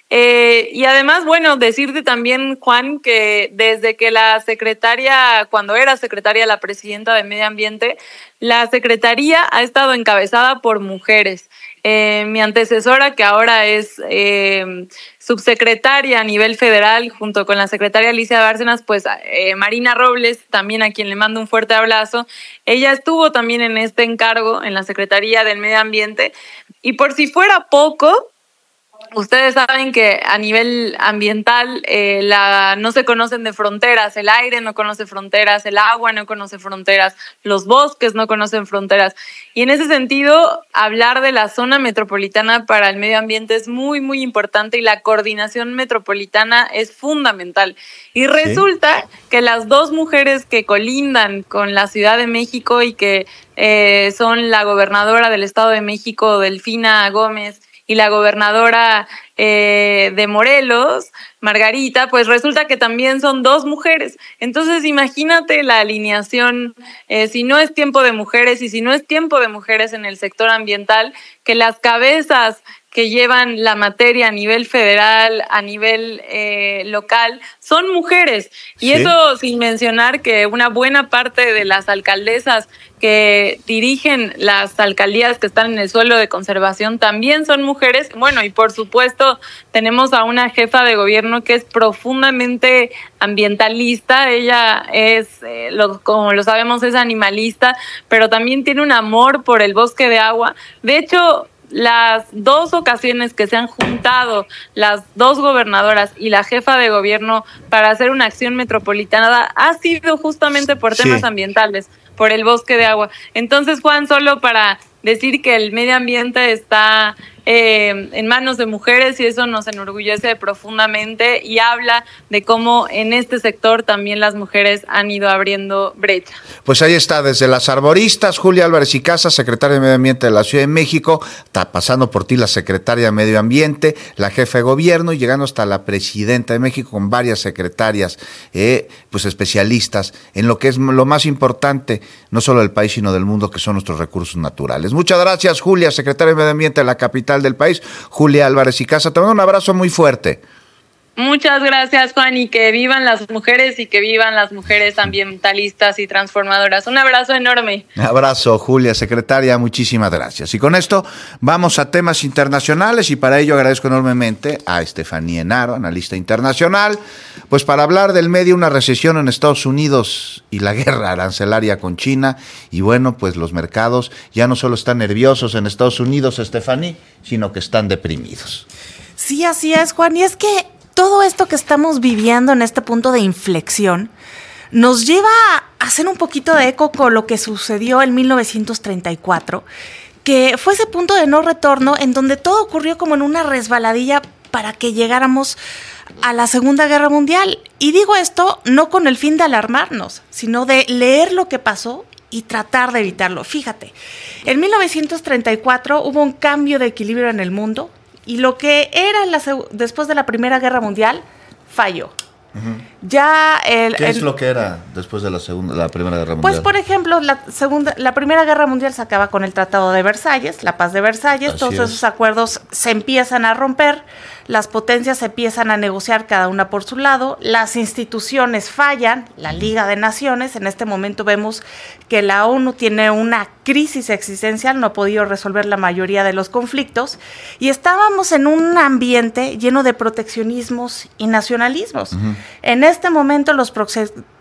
Eh, y además, bueno, decirte también, Juan, que desde que la secretaria, cuando era secretaria la presidenta de Medio Ambiente, la secretaría ha estado encabezada por mujeres. Eh, mi antecesora, que ahora es eh, subsecretaria a nivel federal, junto con la secretaria Alicia Bárcenas, pues eh, Marina Robles, también a quien le mando un fuerte abrazo, ella estuvo también en este encargo en la Secretaría del Medio Ambiente. Y por si fuera poco, ustedes saben que a nivel ambiental eh, la, no se conocen de fronteras, el aire no conoce fronteras, el agua no conoce fronteras, los bosques no conocen fronteras. Y en ese sentido, hablar de la zona metropolitana para el medio ambiente es muy, muy importante y la coordinación metropolitana es fundamental. Y resulta sí. que las dos mujeres que colindan con la Ciudad de México y que eh, son la gobernadora del Estado de México, Delfina Gómez, y la gobernadora eh, de Morelos, Margarita, pues resulta que también son dos mujeres. Entonces imagínate la alineación, eh, si no es tiempo de mujeres y si no es tiempo de mujeres en el sector ambiental, que las cabezas que llevan la materia a nivel federal, a nivel eh, local, son mujeres. Y sí. eso sin mencionar que una buena parte de las alcaldesas que dirigen las alcaldías que están en el suelo de conservación también son mujeres. Bueno, y por supuesto tenemos a una jefa de gobierno que es profundamente ambientalista. Ella es, eh, lo, como lo sabemos, es animalista, pero también tiene un amor por el bosque de agua. De hecho, las dos ocasiones que se han juntado las dos gobernadoras y la jefa de gobierno para hacer una acción metropolitana ha sido justamente por temas sí. ambientales, por el bosque de agua. Entonces, Juan, solo para decir que el medio ambiente está eh, en manos de mujeres y eso nos enorgullece profundamente y habla de cómo en este sector también las mujeres han ido abriendo brecha.
Pues ahí está, desde las arboristas, Julia Álvarez y Casas, secretaria de Medio Ambiente de la Ciudad de México, está pasando por ti la secretaria de Medio Ambiente, la jefa de gobierno y llegando hasta la presidenta de México con varias secretarias, eh, pues especialistas en lo que es lo más importante, no solo del país, sino del mundo, que son nuestros recursos naturales. Muchas gracias, Julia, secretaria de Medio Ambiente de la capital del país, Julia Álvarez y Casa. Te mando un abrazo muy fuerte.
Muchas gracias, Juan, y que vivan las mujeres y que vivan las mujeres ambientalistas y transformadoras. Un abrazo enorme.
Abrazo, Julia, secretaria, muchísimas gracias. Y con esto vamos a temas internacionales y para ello agradezco enormemente a Estefanía Enaro, analista internacional, pues para hablar del medio, una recesión en Estados Unidos y la guerra arancelaria con China. Y bueno, pues los mercados ya no solo están nerviosos en Estados Unidos, Estefanía, sino que están deprimidos.
Sí, así es, Juan, y es que todo esto que estamos viviendo en este punto de inflexión nos lleva a hacer un poquito de eco con lo que sucedió en mil novecientos treinta y cuatro, que fue ese punto de no retorno en donde todo ocurrió como en una resbaladilla para que llegáramos a la Segunda Guerra Mundial. Y digo esto no con el fin de alarmarnos, sino de leer lo que pasó y tratar de evitarlo. Fíjate, en mil novecientos treinta y cuatro hubo un cambio de equilibrio en el mundo, y lo que era la, después de la Primera Guerra Mundial falló. Uh-huh. Ya el,
¿Qué
el,
es lo que era después de la segunda, la Primera Guerra Mundial?
Pues, por ejemplo, la segunda, la Primera Guerra Mundial se acaba con el Tratado de Versalles, la Paz de Versalles. Así todos es. Esos acuerdos se empiezan a romper, las potencias empiezan a negociar cada una por su lado, las instituciones fallan, la Liga de Naciones. En este momento vemos que la ONU tiene una crisis existencial, no ha podido resolver la mayoría de los conflictos, y estábamos en un ambiente lleno de proteccionismos y nacionalismos. Uh-huh. En este momento los proce-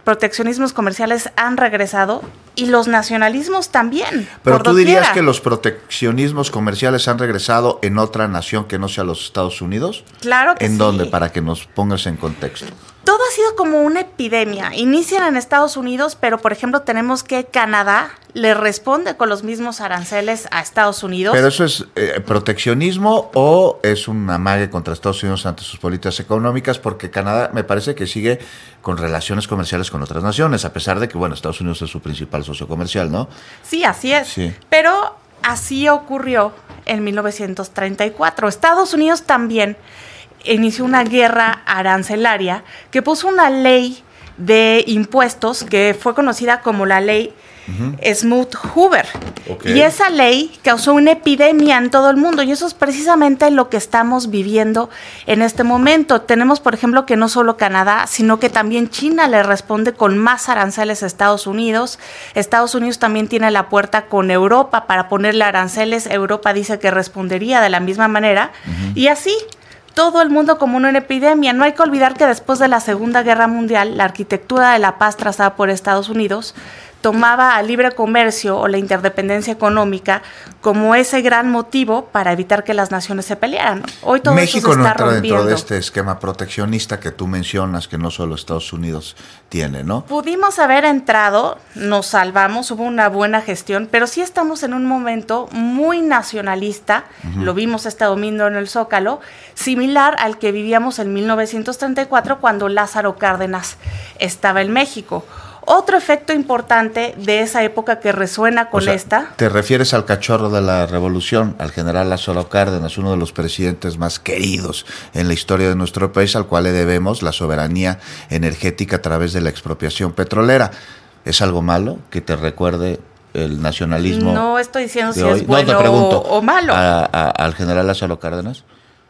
proteccionismos comerciales han regresado y los nacionalismos también.
Pero tú dirías que los proteccionismos comerciales han regresado en otra nación que no sea los Estados Unidos.
Claro que sí.
¿En dónde? Para que nos pongas en contexto.
Todo ha sido como una epidemia. Inician en Estados Unidos, pero por ejemplo tenemos que Canadá le responde con los mismos aranceles a Estados Unidos.
¿Pero eso es eh, proteccionismo o es un amague contra Estados Unidos ante sus políticas económicas? Porque Canadá me parece que sigue con relaciones comerciales con otras naciones, a pesar de que, bueno, Estados Unidos es su principal socio comercial, ¿no?
Sí, así es.
Sí.
Pero así ocurrió en mil novecientos treinta y cuatro. Estados Unidos también inició una guerra arancelaria que puso una ley de impuestos que fue conocida como la ley uh-huh. Smoot-Hoover. Okay. Y esa ley causó una epidemia en todo el mundo y eso es precisamente lo que estamos viviendo en este momento. Tenemos, por ejemplo, que no solo Canadá, sino que también China le responde con más aranceles a Estados Unidos. Estados Unidos también tiene la puerta con Europa para ponerle aranceles. Europa dice que respondería de la misma manera uh-huh. y así todo el mundo como una epidemia. No hay que olvidar que después de la Segunda Guerra Mundial, la arquitectura de la paz trazada por Estados Unidos tomaba al libre comercio o la interdependencia económica como ese gran motivo para evitar que las naciones se pelearan. Hoy todo
México
eso se
no
está
entra
rompiendo.
dentro de este esquema proteccionista que tú mencionas, que no solo Estados Unidos tiene, ¿no?
Pudimos haber entrado, nos salvamos, hubo una buena gestión, pero sí estamos en un momento muy nacionalista, uh-huh. lo vimos este domingo en el Zócalo, similar al que vivíamos en mil novecientos treinta y cuatro cuando Lázaro Cárdenas estaba en México. Otro efecto importante de esa época que resuena con
o sea,
esta...
¿Te refieres al cachorro de la revolución, al general Lázaro Cárdenas, uno de los presidentes más queridos en la historia de nuestro país, al cual le debemos la soberanía energética a través de la expropiación petrolera? ¿Es algo malo que te recuerde el nacionalismo?
No estoy diciendo si
hoy?
es bueno
no, te pregunto,
o malo.
A, a, ¿Al general Lázaro Cárdenas?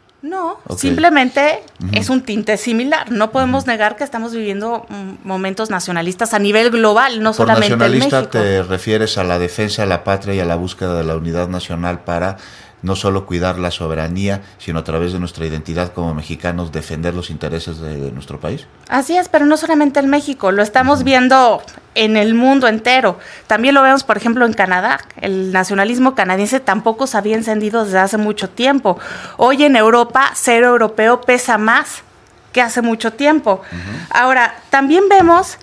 No,
okay.
simplemente
uh-huh.
es un tinte similar. No podemos uh-huh. negar que estamos viviendo momentos nacionalistas a nivel global, no
Por
solamente en México.
nacionalista te refieres a la defensa de la patria y a la búsqueda de la unidad nacional para no solo cuidar la soberanía, sino a través de nuestra identidad como mexicanos defender los intereses de, de nuestro país.
Así es, pero no solamente en México, lo estamos uh-huh. viendo en el mundo entero. También lo vemos, por ejemplo, en Canadá. El nacionalismo canadiense tampoco se había encendido desde hace mucho tiempo. Hoy en Europa, ser europeo pesa más que hace mucho tiempo. Uh-huh. Ahora, también vemos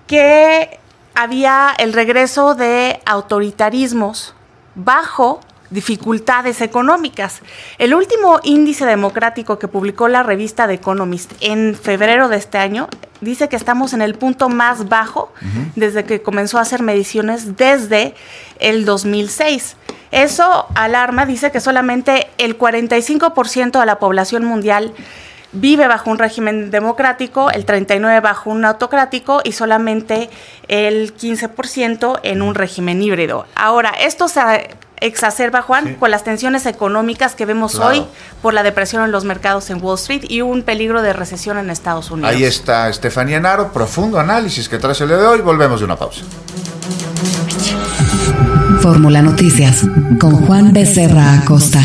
que había el regreso de autoritarismos bajo dificultades económicas. El último índice democrático que publicó la revista The Economist en febrero de este año dice que estamos en el punto más bajo uh-huh. desde que comenzó a hacer mediciones desde el dos mil seis. Eso alarma, dice que solamente el cuarenta y cinco por ciento de la población mundial vive bajo un régimen democrático, el treinta y nueve por ciento bajo un autocrático y solamente el quince por ciento en un régimen híbrido. Ahora, esto se exacerba, Juan, sí. con las tensiones económicas que vemos claro. hoy por la depresión en los mercados en Wall Street y un peligro de recesión en Estados Unidos.
Ahí está Estefanía Naro, profundo análisis que traes el día de hoy. Volvemos de una pausa.
Fórmula Noticias con Juan Becerra Acosta.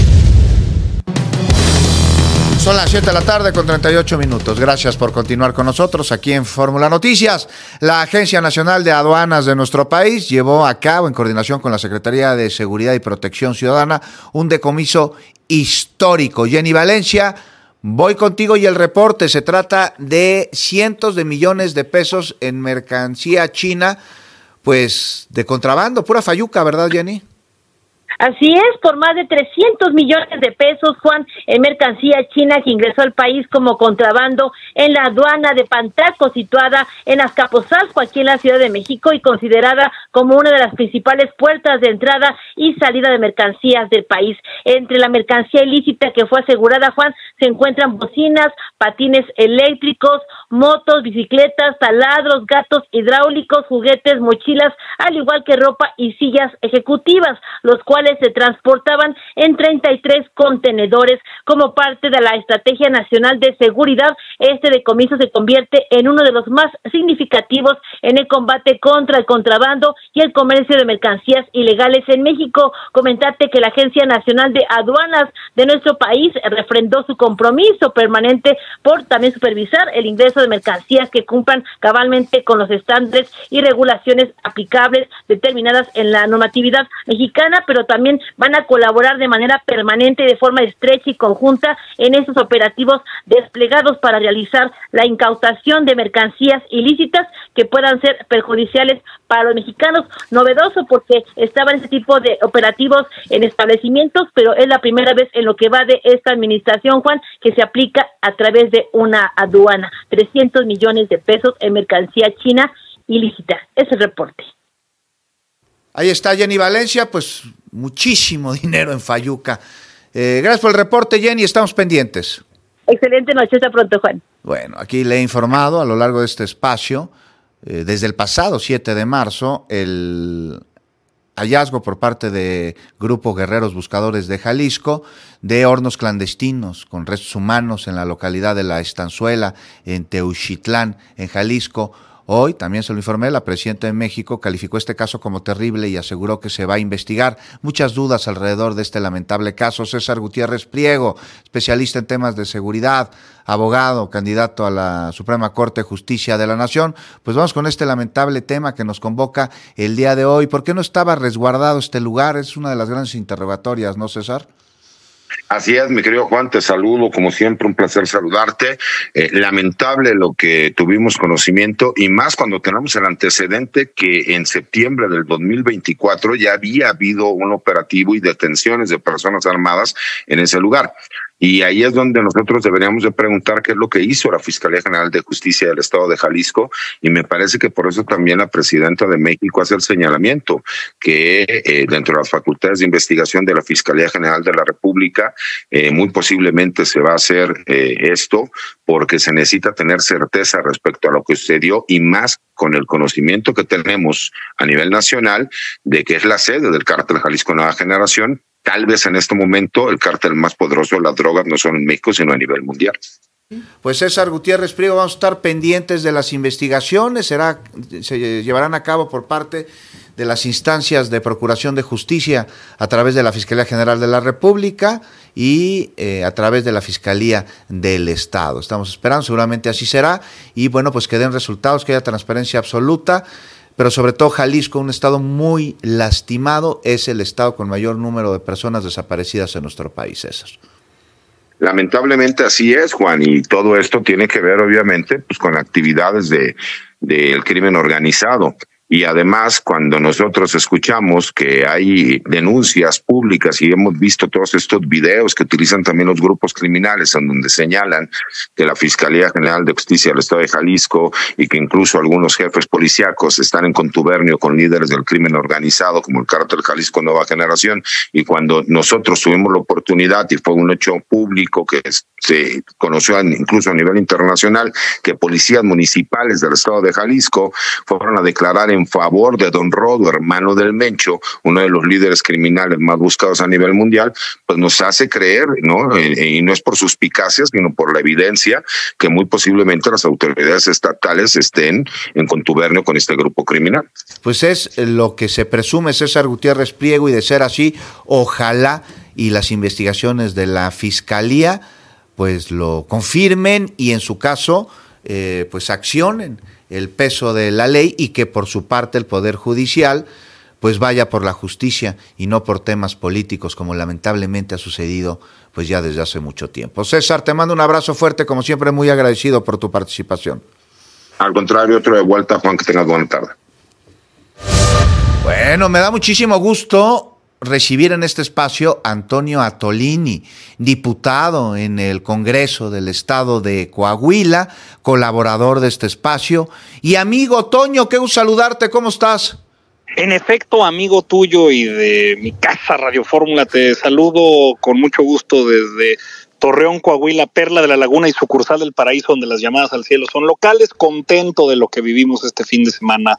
Son las siete de la tarde con treinta y ocho minutos. Gracias por continuar con nosotros aquí en Fórmula Noticias. La Agencia Nacional de Aduanas de nuestro país llevó a cabo, en coordinación con la Secretaría de Seguridad y Protección Ciudadana, un decomiso histórico. Jenny Valencia, voy contigo y el reporte. Se trata de cientos de millones de pesos en mercancía china, pues de contrabando, pura fayuca, ¿verdad, Jenny?
Así es, por más de trescientos millones de pesos, Juan, en mercancía china que ingresó al país como contrabando en la aduana de Pantaco, situada en Azcapotzalco, aquí en la Ciudad de México, y considerada como una de las principales puertas de entrada y salida de mercancías del país. Entre la mercancía ilícita que fue asegurada, Juan, se encuentran bocinas, patines eléctricos, motos, bicicletas, taladros, gatos hidráulicos, juguetes, mochilas, al igual que ropa y sillas ejecutivas, los cuales cuales se transportaban en treinta y tres contenedores. Como parte de la Estrategia Nacional de Seguridad, este decomiso se convierte en uno de los más significativos en el combate contra el contrabando y el comercio de mercancías ilegales en México. Comentarte que la Agencia Nacional de Aduanas de nuestro país refrendó su compromiso permanente por también supervisar el ingreso de mercancías que cumplan cabalmente con los estándares y regulaciones aplicables determinadas en la normatividad mexicana, pero también van a colaborar de manera permanente y de forma estrecha y conjunta en esos operativos desplegados para realizar la incautación de mercancías ilícitas que puedan ser perjudiciales para los mexicanos. Novedoso porque estaban ese tipo de operativos en establecimientos, pero es la primera vez en lo que va de esta administración, Juan, que se aplica a través de una aduana. trescientos millones de pesos en mercancía china ilícita. Ese es el reporte.
Ahí está Jenny Valencia, pues muchísimo dinero en Fayuca. Eh, gracias por el reporte, Jenny, estamos pendientes.
Excelente noche, hasta pronto, Juan.
Bueno, aquí le he informado a lo largo de este espacio, eh, desde el pasado siete de marzo, el hallazgo por parte de Grupo Guerreros Buscadores de Jalisco de hornos clandestinos con restos humanos en la localidad de La Estanzuela, en Teuchitlán, en Jalisco. Hoy, también se lo informé, la presidenta de México calificó este caso como terrible y aseguró que se va a investigar. Muchas dudas alrededor de este lamentable caso. César Gutiérrez Priego, especialista en temas de seguridad, abogado, candidato a la Suprema Corte de Justicia de la Nación. Pues vamos con este lamentable tema que nos convoca el día de hoy. ¿Por qué no estaba resguardado este lugar? Es una de las grandes interrogatorias, ¿no, César?
Así es, mi querido Juan, te saludo, como siempre, un placer saludarte. Eh, lamentable lo que tuvimos conocimiento, y más cuando tenemos el antecedente que en septiembre del dos mil veinticuatro ya había habido un operativo y detenciones de personas armadas en ese lugar. Y ahí es donde nosotros deberíamos de preguntar qué es lo que hizo la Fiscalía General de Justicia del Estado de Jalisco, y me parece que por eso también la presidenta de México hace el señalamiento que eh, dentro de las facultades de investigación de la Fiscalía General de la República eh, muy posiblemente se va a hacer eh, esto, porque se necesita tener certeza respecto a lo que sucedió, y más con el conocimiento que tenemos a nivel nacional de que es la sede del Cártel Jalisco Nueva Generación. Tal vez en este momento el cártel más poderoso de las drogas no solo en México, sino a nivel mundial.
Pues César Gutiérrez Priego, vamos a estar pendientes de las investigaciones, será, se llevarán a cabo por parte de las instancias de Procuración de Justicia a través de la Fiscalía General de la República y eh, a través de la Fiscalía del Estado. Estamos esperando, seguramente así será, y bueno, pues que den resultados, que haya transparencia absoluta. Pero sobre todo Jalisco, un estado muy lastimado, es el estado con mayor número de personas desaparecidas en nuestro país, César.
Lamentablemente así es, Juan, y todo esto tiene que ver obviamente pues con actividades de del crimen organizado. Y además, cuando nosotros escuchamos que hay denuncias públicas y hemos visto todos estos videos que utilizan también los grupos criminales, en donde señalan que la Fiscalía General de Justicia del Estado de Jalisco y que incluso algunos jefes policíacos están en contubernio con líderes del crimen organizado, como el Cártel Jalisco Nueva Generación, y cuando nosotros tuvimos la oportunidad, y fue un hecho público que se conoció incluso a nivel internacional, que policías municipales del Estado de Jalisco fueron a declarar en en favor de Don Rodo, hermano del Mencho, uno de los líderes criminales más buscados a nivel mundial, pues nos hace creer, ¿no? Y no es por suspicacias, sino por la evidencia que muy posiblemente las autoridades estatales estén en contubernio con este grupo criminal.
Pues es lo que se presume, César Gutiérrez Priego, y de ser así, ojalá y las investigaciones de la Fiscalía pues lo confirmen y en su caso eh, pues accionen el peso de la ley, y que por su parte el Poder Judicial pues vaya por la justicia y no por temas políticos, como lamentablemente ha sucedido pues ya desde hace mucho tiempo. César, te mando un abrazo fuerte, como siempre muy agradecido por tu participación.
Al contrario, otro de vuelta, Juan, que tengas buena tarde.
Bueno, me da muchísimo gusto recibir en este espacio a Antonio Atolini, diputado en el Congreso del Estado de Coahuila, colaborador de este espacio, y amigo. Toño, qué gusto saludarte, ¿cómo estás?
En efecto, amigo tuyo y de mi casa Radio Fórmula, te saludo con mucho gusto desde Torreón, Coahuila, Perla de la Laguna y sucursal del Paraíso, donde las llamadas al cielo son locales, contento de lo que vivimos este fin de semana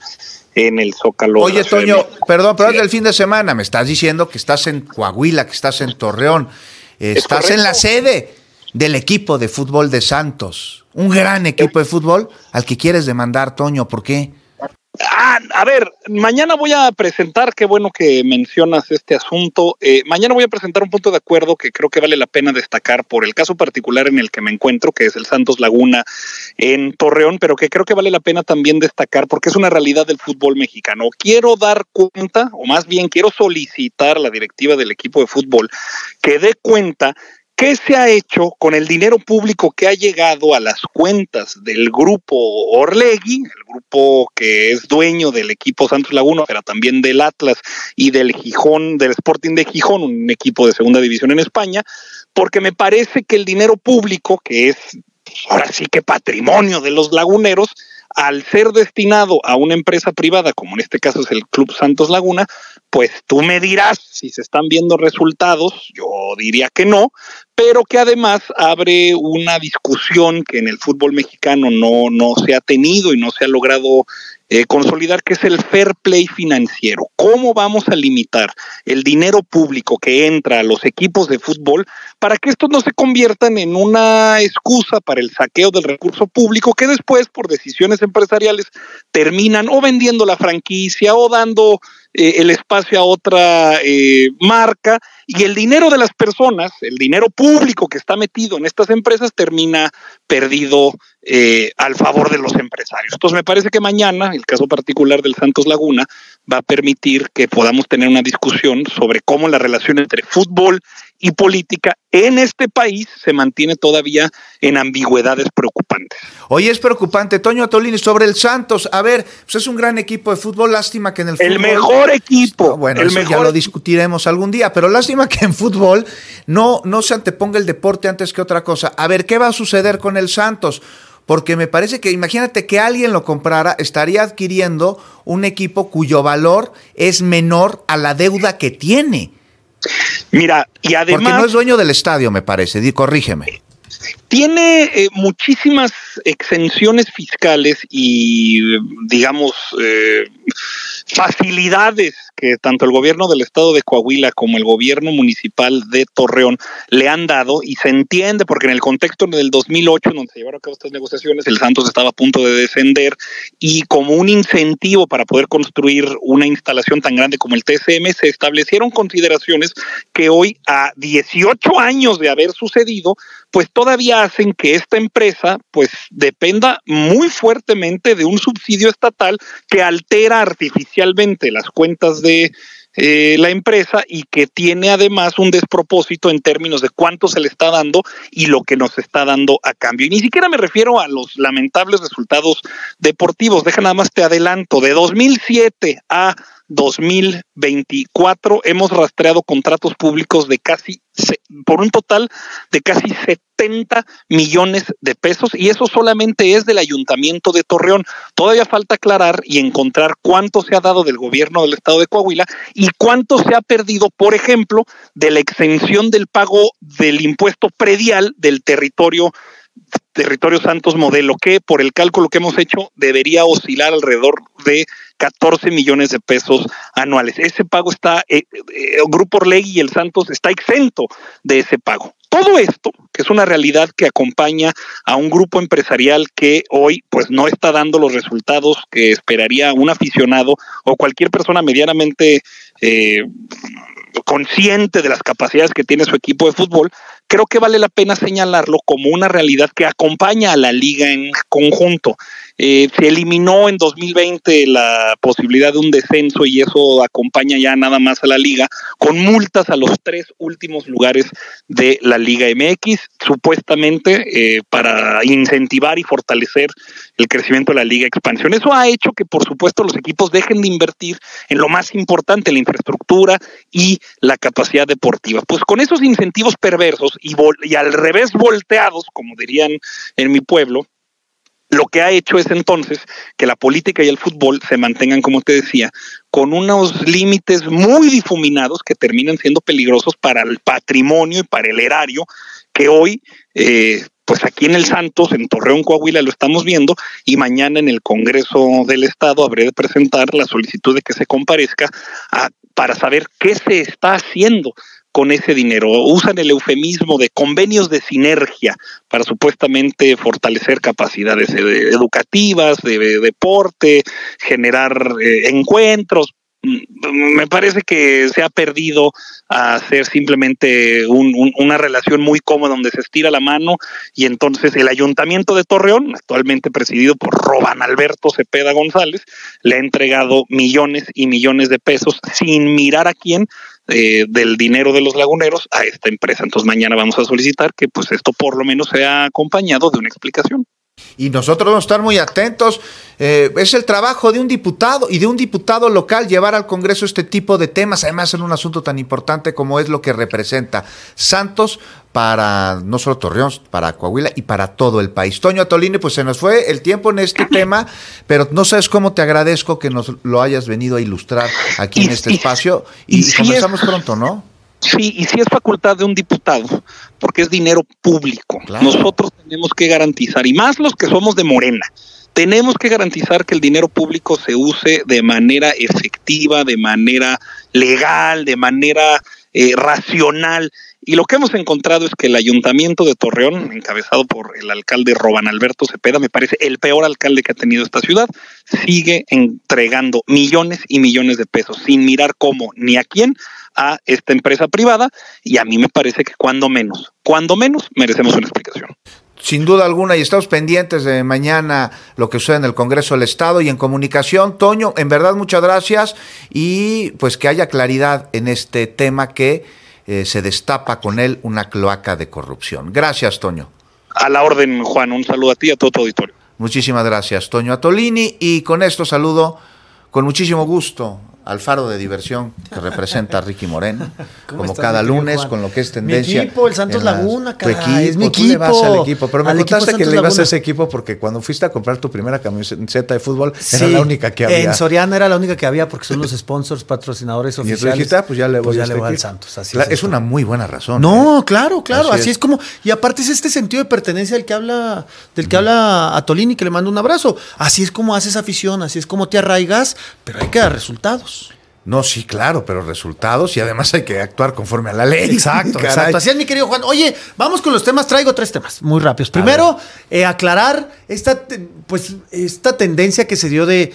en el Zócalo.
Oye, Toño, perdón, pero sí. Es del fin de semana, me estás diciendo que estás en Coahuila, que estás en Torreón, estás en la sede del equipo de fútbol de Santos, un gran equipo de fútbol al que quieres demandar, Toño, ¿por qué?
Ah, a ver, mañana voy a presentar, qué bueno que mencionas este asunto, eh, mañana voy a presentar un punto de acuerdo que creo que vale la pena destacar por el caso particular en el que me encuentro, que es el Santos Laguna en Torreón, pero que creo que vale la pena también destacar porque es una realidad del fútbol mexicano. Quiero dar cuenta, o más bien quiero solicitar a la directiva del equipo de fútbol que dé cuenta ¿qué se ha hecho con el dinero público que ha llegado a las cuentas del grupo Orlegui, el grupo que es dueño del equipo Santos Laguna, pero también del Atlas y del Gijón, del Sporting de Gijón, un equipo de segunda división en España? Porque me parece que el dinero público, que es ahora sí que patrimonio de los laguneros, al ser destinado a una empresa privada, como en este caso es el Club Santos Laguna, pues tú me dirás si se están viendo resultados, yo diría que no, pero que además abre una discusión que en el fútbol mexicano no, no se ha tenido y no se ha logrado eh, consolidar, que es el fair play financiero. ¿Cómo vamos a limitar el dinero público que entra a los equipos de fútbol para que estos no se conviertan en una excusa para el saqueo del recurso público que después, por decisiones empresariales, terminan o vendiendo la franquicia o dando eh, el espacio a otra eh, marca, y el dinero de las personas, el dinero público que está metido en estas empresas, termina perdido eh, al favor de los empresarios? Entonces me parece que mañana, el caso particular del Santos Laguna, va a permitir que podamos tener una discusión sobre cómo la relación entre fútbol y política en este país se mantiene todavía en ambigüedades preocupantes.
Oye, es preocupante, Toño Atolini, sobre el Santos. A ver, pues es un gran equipo de fútbol, lástima que en el fútbol...
El mejor equipo.
No, bueno,
el
eso
mejor...
ya lo discutiremos algún día, pero lástima que en fútbol no, no se anteponga el deporte antes que otra cosa. A ver, ¿qué va a suceder con el Santos? Porque me parece que, imagínate que alguien lo comprara, estaría adquiriendo un equipo cuyo valor es menor a la deuda que tiene.
Mira, y además...
Porque no es dueño del estadio, me parece, di, corrígeme.
Tiene eh, muchísimas exenciones fiscales y, digamos, eh, facilidades que tanto el gobierno del estado de Coahuila como el gobierno municipal de Torreón le han dado, y se entiende porque en el contexto del dos mil ocho, donde se llevaron a cabo estas negociaciones, el Santos estaba a punto de descender, y como un incentivo para poder construir una instalación tan grande como el T C M, se establecieron consideraciones que hoy, a dieciocho años de haber sucedido, pues todavía hacen que esta empresa pues dependa muy fuertemente de un subsidio estatal que altera artificialmente las cuentas de eh, la empresa, y que tiene además un despropósito en términos de cuánto se le está dando y lo que nos está dando a cambio. Y ni siquiera me refiero a los lamentables resultados deportivos. Deja nada más te adelanto, de dos mil siete a dos mil veinticuatro hemos rastreado contratos públicos de casi, por un total de casi setenta millones de pesos, y eso solamente es del Ayuntamiento de Torreón. Todavía falta aclarar y encontrar cuánto se ha dado del gobierno del estado de Coahuila y cuánto se ha perdido, por ejemplo, de la exención del pago del impuesto predial del territorio Territorio Santos Modelo, que por el cálculo que hemos hecho debería oscilar alrededor de catorce millones de pesos anuales. Ese pago está, eh, eh, Grupo Orlegui y el Santos está exento de ese pago. Todo esto, que es una realidad que acompaña a un grupo empresarial que hoy pues no está dando los resultados que esperaría un aficionado o cualquier persona medianamente eh, consciente de las capacidades que tiene su equipo de fútbol, creo que vale la pena señalarlo como una realidad que acompaña a la liga en conjunto. Eh, se eliminó en dos mil veinte la posibilidad de un descenso, y eso acompaña ya nada más a la liga con multas a los tres últimos lugares de la Liga M X, supuestamente eh, para incentivar y fortalecer el crecimiento de la Liga Expansión. Eso ha hecho que, por supuesto, los equipos dejen de invertir en lo más importante, la infraestructura y la capacidad deportiva. Pues con esos incentivos perversos y, vol- y al revés volteados, como dirían en mi pueblo, lo que ha hecho es entonces que la política y el fútbol se mantengan, como te decía, con unos límites muy difuminados que terminan siendo peligrosos para el patrimonio y para el erario que hoy eh, pues aquí en el Santos, en Torreón, Coahuila, lo estamos viendo, y mañana en el Congreso del Estado habré de presentar la solicitud de que se comparezca a, para saber qué se está haciendo con ese dinero. Usan el eufemismo de convenios de sinergia para supuestamente fortalecer capacidades educativas, de, de deporte, generar eh, encuentros. Me parece que se ha perdido a ser simplemente un, un, una relación muy cómoda donde se estira la mano, y entonces el Ayuntamiento de Torreón, actualmente presidido por Roban Alberto Cepeda González, le ha entregado millones y millones de pesos sin mirar a quién, eh, del dinero de los laguneros a esta empresa. Entonces mañana vamos a solicitar que pues esto por lo menos sea acompañado de una explicación.
Y nosotros vamos a estar muy atentos. Eh, es el trabajo de un diputado y de un diputado local llevar al Congreso este tipo de temas, además en un asunto tan importante como es lo que representa Santos para no solo Torreón, para Coahuila y para todo el país. Toño Atolini, pues se nos fue el tiempo en este tema, pero no sabes cómo te agradezco que nos lo hayas venido a ilustrar aquí en este espacio, y, y conversamos pronto, ¿no?
Sí, y sí es facultad de un diputado, porque es dinero público. Claro. Nosotros tenemos que garantizar, y más los que somos de Morena, tenemos que garantizar que el dinero público se use de manera efectiva, de manera legal, de manera eh, racional. Y lo que hemos encontrado es que el Ayuntamiento de Torreón, encabezado por el alcalde Roban Alberto Cepeda, me parece el peor alcalde que ha tenido esta ciudad, sigue entregando millones y millones de pesos sin mirar cómo ni a quién a esta empresa privada, y a mí me parece que cuando menos, cuando menos merecemos una explicación.
Sin duda alguna, y estamos pendientes de mañana lo que sucede en el Congreso del Estado y en comunicación. Toño, en verdad muchas gracias, y pues que haya claridad en este tema que eh, se destapa con él una cloaca de corrupción. Gracias, Toño.
A la orden, Juan, un saludo a ti y a todo tu auditorio.
Muchísimas gracias, Toño Atolini, y con esto saludo con muchísimo gusto al faro de diversión que representa a Ricky Moreno, como estás, cada lunes, Juan? Con lo que es tendencia.
Mi equipo, el Santos Laguna,
cara, tu equipo, es mi equipo. Tú le vas al equipo, pero me contaste que le ibas a ese equipo porque cuando fuiste a comprar tu primera camiseta de fútbol, sí, era la única que había.
En Soriana era la única que había porque son los sponsors, patrocinadores oficiales. Y
dijiste, ah, pues ya le voy,
pues ya
este
le voy al Santos. Así
claro,
es,
es una muy buena razón.
No,
¿eh?
claro, claro, así, así es. es como, y aparte es este sentido de pertenencia del que habla, del que uh-huh. habla Atolini, que le mando un abrazo. Así es como haces afición, así es como te arraigas, pero hay que dar resultados.
No, sí, claro, pero resultados, y además hay que actuar conforme a la ley.
Exacto, Caray. exacto. Así es, mi querido Juan. Oye, vamos con los temas. Traigo tres temas muy rápidos. Primero, eh, aclarar esta, pues, esta tendencia que se dio de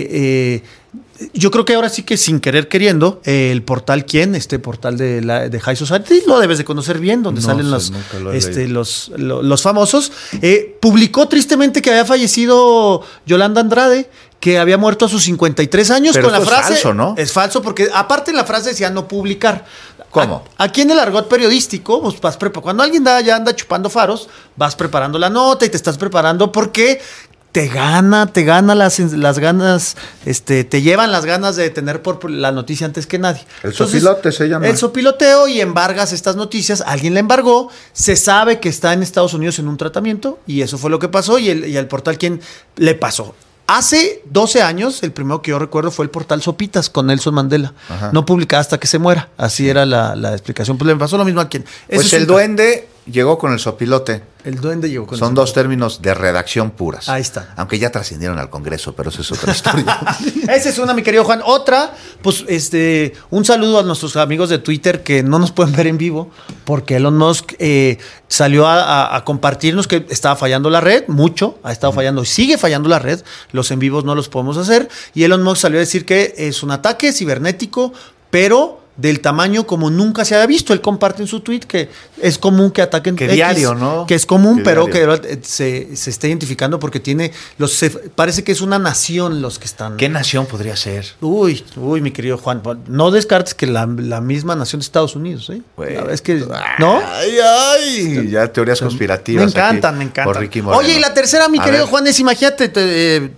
que eh, yo creo que ahora sí que sin querer queriendo, eh, el portal ¿Quién? Este portal de, la, de High Society, lo debes de conocer bien, donde no salen sé, los, este, los, los, los famosos, eh, publicó tristemente que había fallecido Yolanda Andrade, que había muerto a sus cincuenta y tres años.
Pero
con la frase.
Es falso, ¿no?
Es falso, porque aparte la frase decía no publicar.
¿Cómo?
A, aquí en el argot periodístico, pues vas prepa- cuando alguien da, ya anda chupando faros, vas preparando la nota y te estás preparando porque te gana, te gana las, las ganas, este, te llevan las ganas de tener por la noticia antes que nadie.
El Entonces, sopilote se llama.
El sopiloteo, y embargas estas noticias. Alguien la embargó, se sabe que está en Estados Unidos en un tratamiento, y eso fue lo que pasó, y el, y el portal ¿Quién? Le pasó. Hace doce años, el primero que yo recuerdo fue el portal Sopitas con Nelson Mandela. Ajá. No publicaba hasta que se muera. Así era la, la explicación. Pues le pasó lo mismo a quien.
Pues Eso el es duende llegó con el sopilote.
El duende llegó con
Son
el
dos términos de redacción puras.
Ahí está.
Aunque ya trascendieron al Congreso, pero eso es otra historia.
Esa es una, mi querido Juan. Otra, pues este, un saludo a nuestros amigos de Twitter que no nos pueden ver en vivo, porque Elon Musk eh, salió a, a, a compartirnos que estaba fallando la red, mucho, ha estado fallando y sigue fallando la red. Los en vivos no los podemos hacer. Y Elon Musk salió a decir que es un ataque cibernético, pero del tamaño como nunca se había visto. Él comparte en su tweet que es común que ataquen
que X, diario, ¿no?
Que es común,
que
pero
diario.
que se, se está identificando porque tiene los se, parece que es una nación los que están.
¿Qué nación podría ser?
Uy, uy, mi querido Juan, no descartes que la, la misma nación de Estados Unidos, ¿eh?
Bueno,
es que ¿no?
Ay, ay, ya teorías conspirativas.
Me encantan, me encantan.
Por Ricky Moreno.
Oye, y la tercera, mi
a
querido
ver.
Juan, es imagínate, te, eh,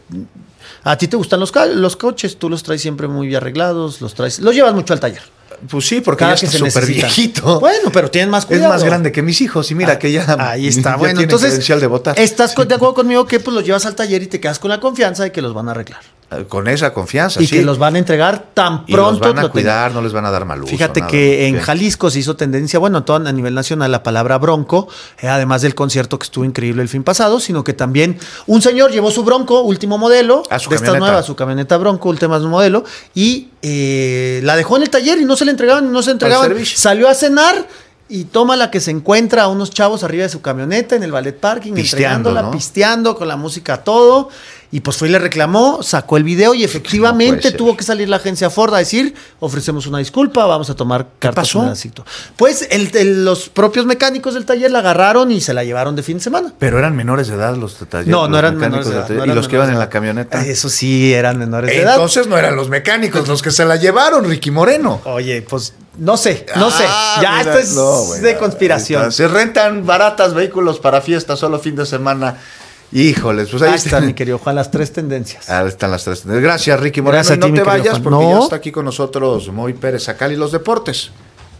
a ti te gustan los, los coches, tú los traes siempre muy arreglados, los traes, los llevas mucho al taller.
Pues sí, porque
Cada
ya está
que
súper viejito.
Bueno, pero tienen más cuidado.
Es más grande que mis hijos y mira
ah,
que ya,
ahí está.
ya
Bueno,
tiene
entonces,
credencial de votar.
¿estás de acuerdo conmigo que pues los llevas al taller y te quedas con la confianza de que los van a arreglar?
Con esa confianza,
y
sí.
que los van a entregar tan
y
pronto.
los van a cuidar, no les van a dar mal uso.
Fíjate
nada,
que en
bien.
Jalisco se hizo tendencia, bueno, todo a nivel nacional, la palabra bronco, eh, además del concierto que estuvo increíble el fin pasado, sino que también un señor llevó su bronco, último modelo,
a su
de
camioneta.
estas nuevas, su camioneta bronco, última modelo, y eh, la dejó en el taller y no se le entregaban, no se entregaban. Salió a cenar y toma la que se encuentra a unos chavos arriba de su camioneta en el ballet parking,
Pisteando,
entregándola,
¿no?
pisteando con la música todo. Y pues fue y le reclamó, sacó el video y efectivamente
no
tuvo que salir la agencia Ford a decir, ofrecemos una disculpa, vamos a tomar cartas
pasó?
en el acito. Pues el, el, los propios mecánicos del taller la agarraron y se la llevaron de fin de semana.
Pero eran menores de edad los talleres.
No, no
los
eran
mecánicos
menores de
del
edad,
taller,
no
y
eran
los que iban
menores
en
de
la camioneta.
Eso sí, eran menores de edad.
Entonces no eran los mecánicos los que se la llevaron, Ricky Moreno.
Oye, pues no sé, no
Ah,
sé. Ya
mira,
esto es
no, bueno,
de conspiración.
Se rentan baratas vehículos para fiestas solo fin de semana. Híjoles, pues ahí,
Ahí está, mi querido Juan, las tres tendencias.
Ahí están las tres. Gracias, Ricky Moreno.
Gracias
y
a ti,
no
mi
te
querido
vayas
Juan.
porque
No.
ya está aquí con nosotros Moy Pérez Acal y los deportes.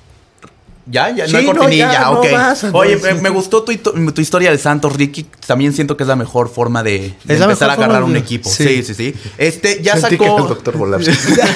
Ya, ya,
Sí,
no hay
no,
cortinilla,
ya, no
ok.
vas, no
Oye,
vas.
me, me gustó tu, tu historia del Santos, Ricky. También siento que es la mejor forma de, de
Es la
empezar a
mejor
agarrar
forma
un
de-
equipo.
sí.
Sí, sí, sí. Este, ya
Sentí que era el
sacó.
doctor Volapsky.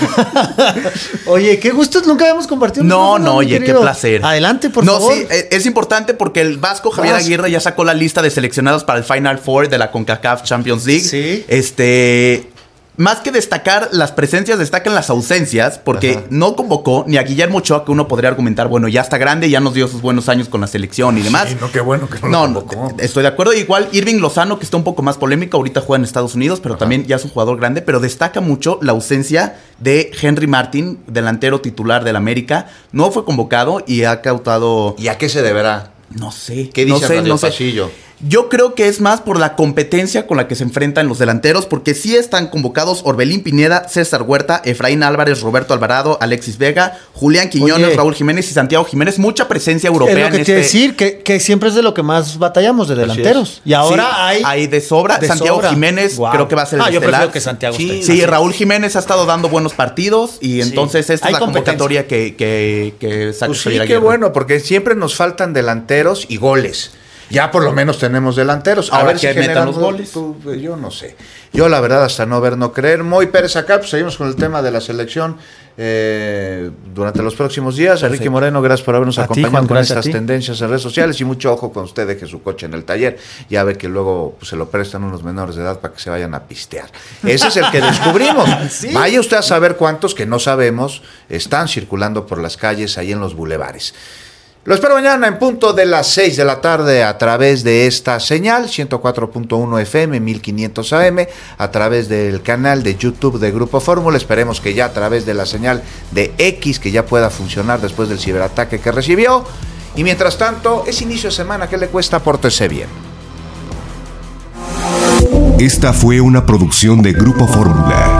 Oye, qué gusto, nunca habíamos compartido.
No,
un
no,
mi
oye, qué
querido.
placer.
Adelante, por
no,
favor.
sí, eh, es importante porque el vasco Javier
Vas.
Aguirre ya sacó la lista de seleccionados para el Final Four de la CONCACAF Champions League.
Sí.
Este. Más que destacar las presencias, destacan las ausencias, porque
Ajá.
no convocó ni a Guillermo Ochoa, que uno podría argumentar, bueno, ya está grande, ya nos dio sus buenos años con la selección y demás.
Sí, no, qué bueno que no,
No,
lo
no,
convocó.
estoy de acuerdo. Igual Irving Lozano, que está un poco más polémico, ahorita juega en Estados Unidos, pero también ya es un jugador grande, pero destaca mucho la ausencia de Henry Martin, delantero titular del América. No fue convocado y ha causado...
¿Y a qué se deberá?
No sé.
¿Qué
no
dicen
sé,
los del
no sé.
pasillo?
Yo creo que es más por la competencia con la que se enfrentan los delanteros, porque sí están convocados Orbelín Pineda, César Huerta, Efraín Álvarez, Roberto Alvarado, Alexis Vega, Julián Quiñones,
Oye.
Raúl Jiménez y Santiago Jiménez. Mucha presencia europea
Es lo que
en
quiere
este...
decir, que, que siempre es de lo que más batallamos, de delanteros. Y ahora
Sí,
hay...
hay de sobra.
de
Santiago
sobra.
Jiménez
Wow.
creo que va a ser el
Ah, yo
estelar.
prefiero que Santiago
Sí,
esté.
sí,
Así.
Raúl Jiménez ha estado dando buenos partidos y entonces esta
Hay
es la
competencia.
convocatoria que, que, que saca
Pues sí,
Javier
qué
Aguirre.
bueno, porque siempre nos faltan delanteros y goles. Ya por lo menos tenemos delanteros. A
Ahora
ver
que
si
metan
generan
los goles.
tú, yo no sé. Yo la verdad hasta no ver, no creer. Moy Pérez acá, pues seguimos con el tema de la selección eh, durante los próximos días.
Perfecto.
Enrique Moreno, gracias por habernos
A ti,
acompañado
Juan,
con
gracias a
estas
ti.
tendencias en redes sociales y mucho ojo cuando usted deje su coche en el taller. Ya ve que luego pues, se lo prestan unos menores de edad para que se vayan a pistear. Ese es el que descubrimos.
Sí.
Vaya usted a saber cuántos que no sabemos están circulando por las calles ahí en los bulevares. Lo espero mañana en punto de las seis de la tarde a través de esta señal, ciento cuatro punto uno F M, mil quinientos A M, a través del canal de YouTube de Grupo Fórmula. Esperemos que ya a través de la señal de X, que ya pueda funcionar después del ciberataque que recibió. Y mientras tanto, es inicio de semana, ¿qué le cuesta? Pórtese bien.
Esta fue una producción de Grupo Fórmula.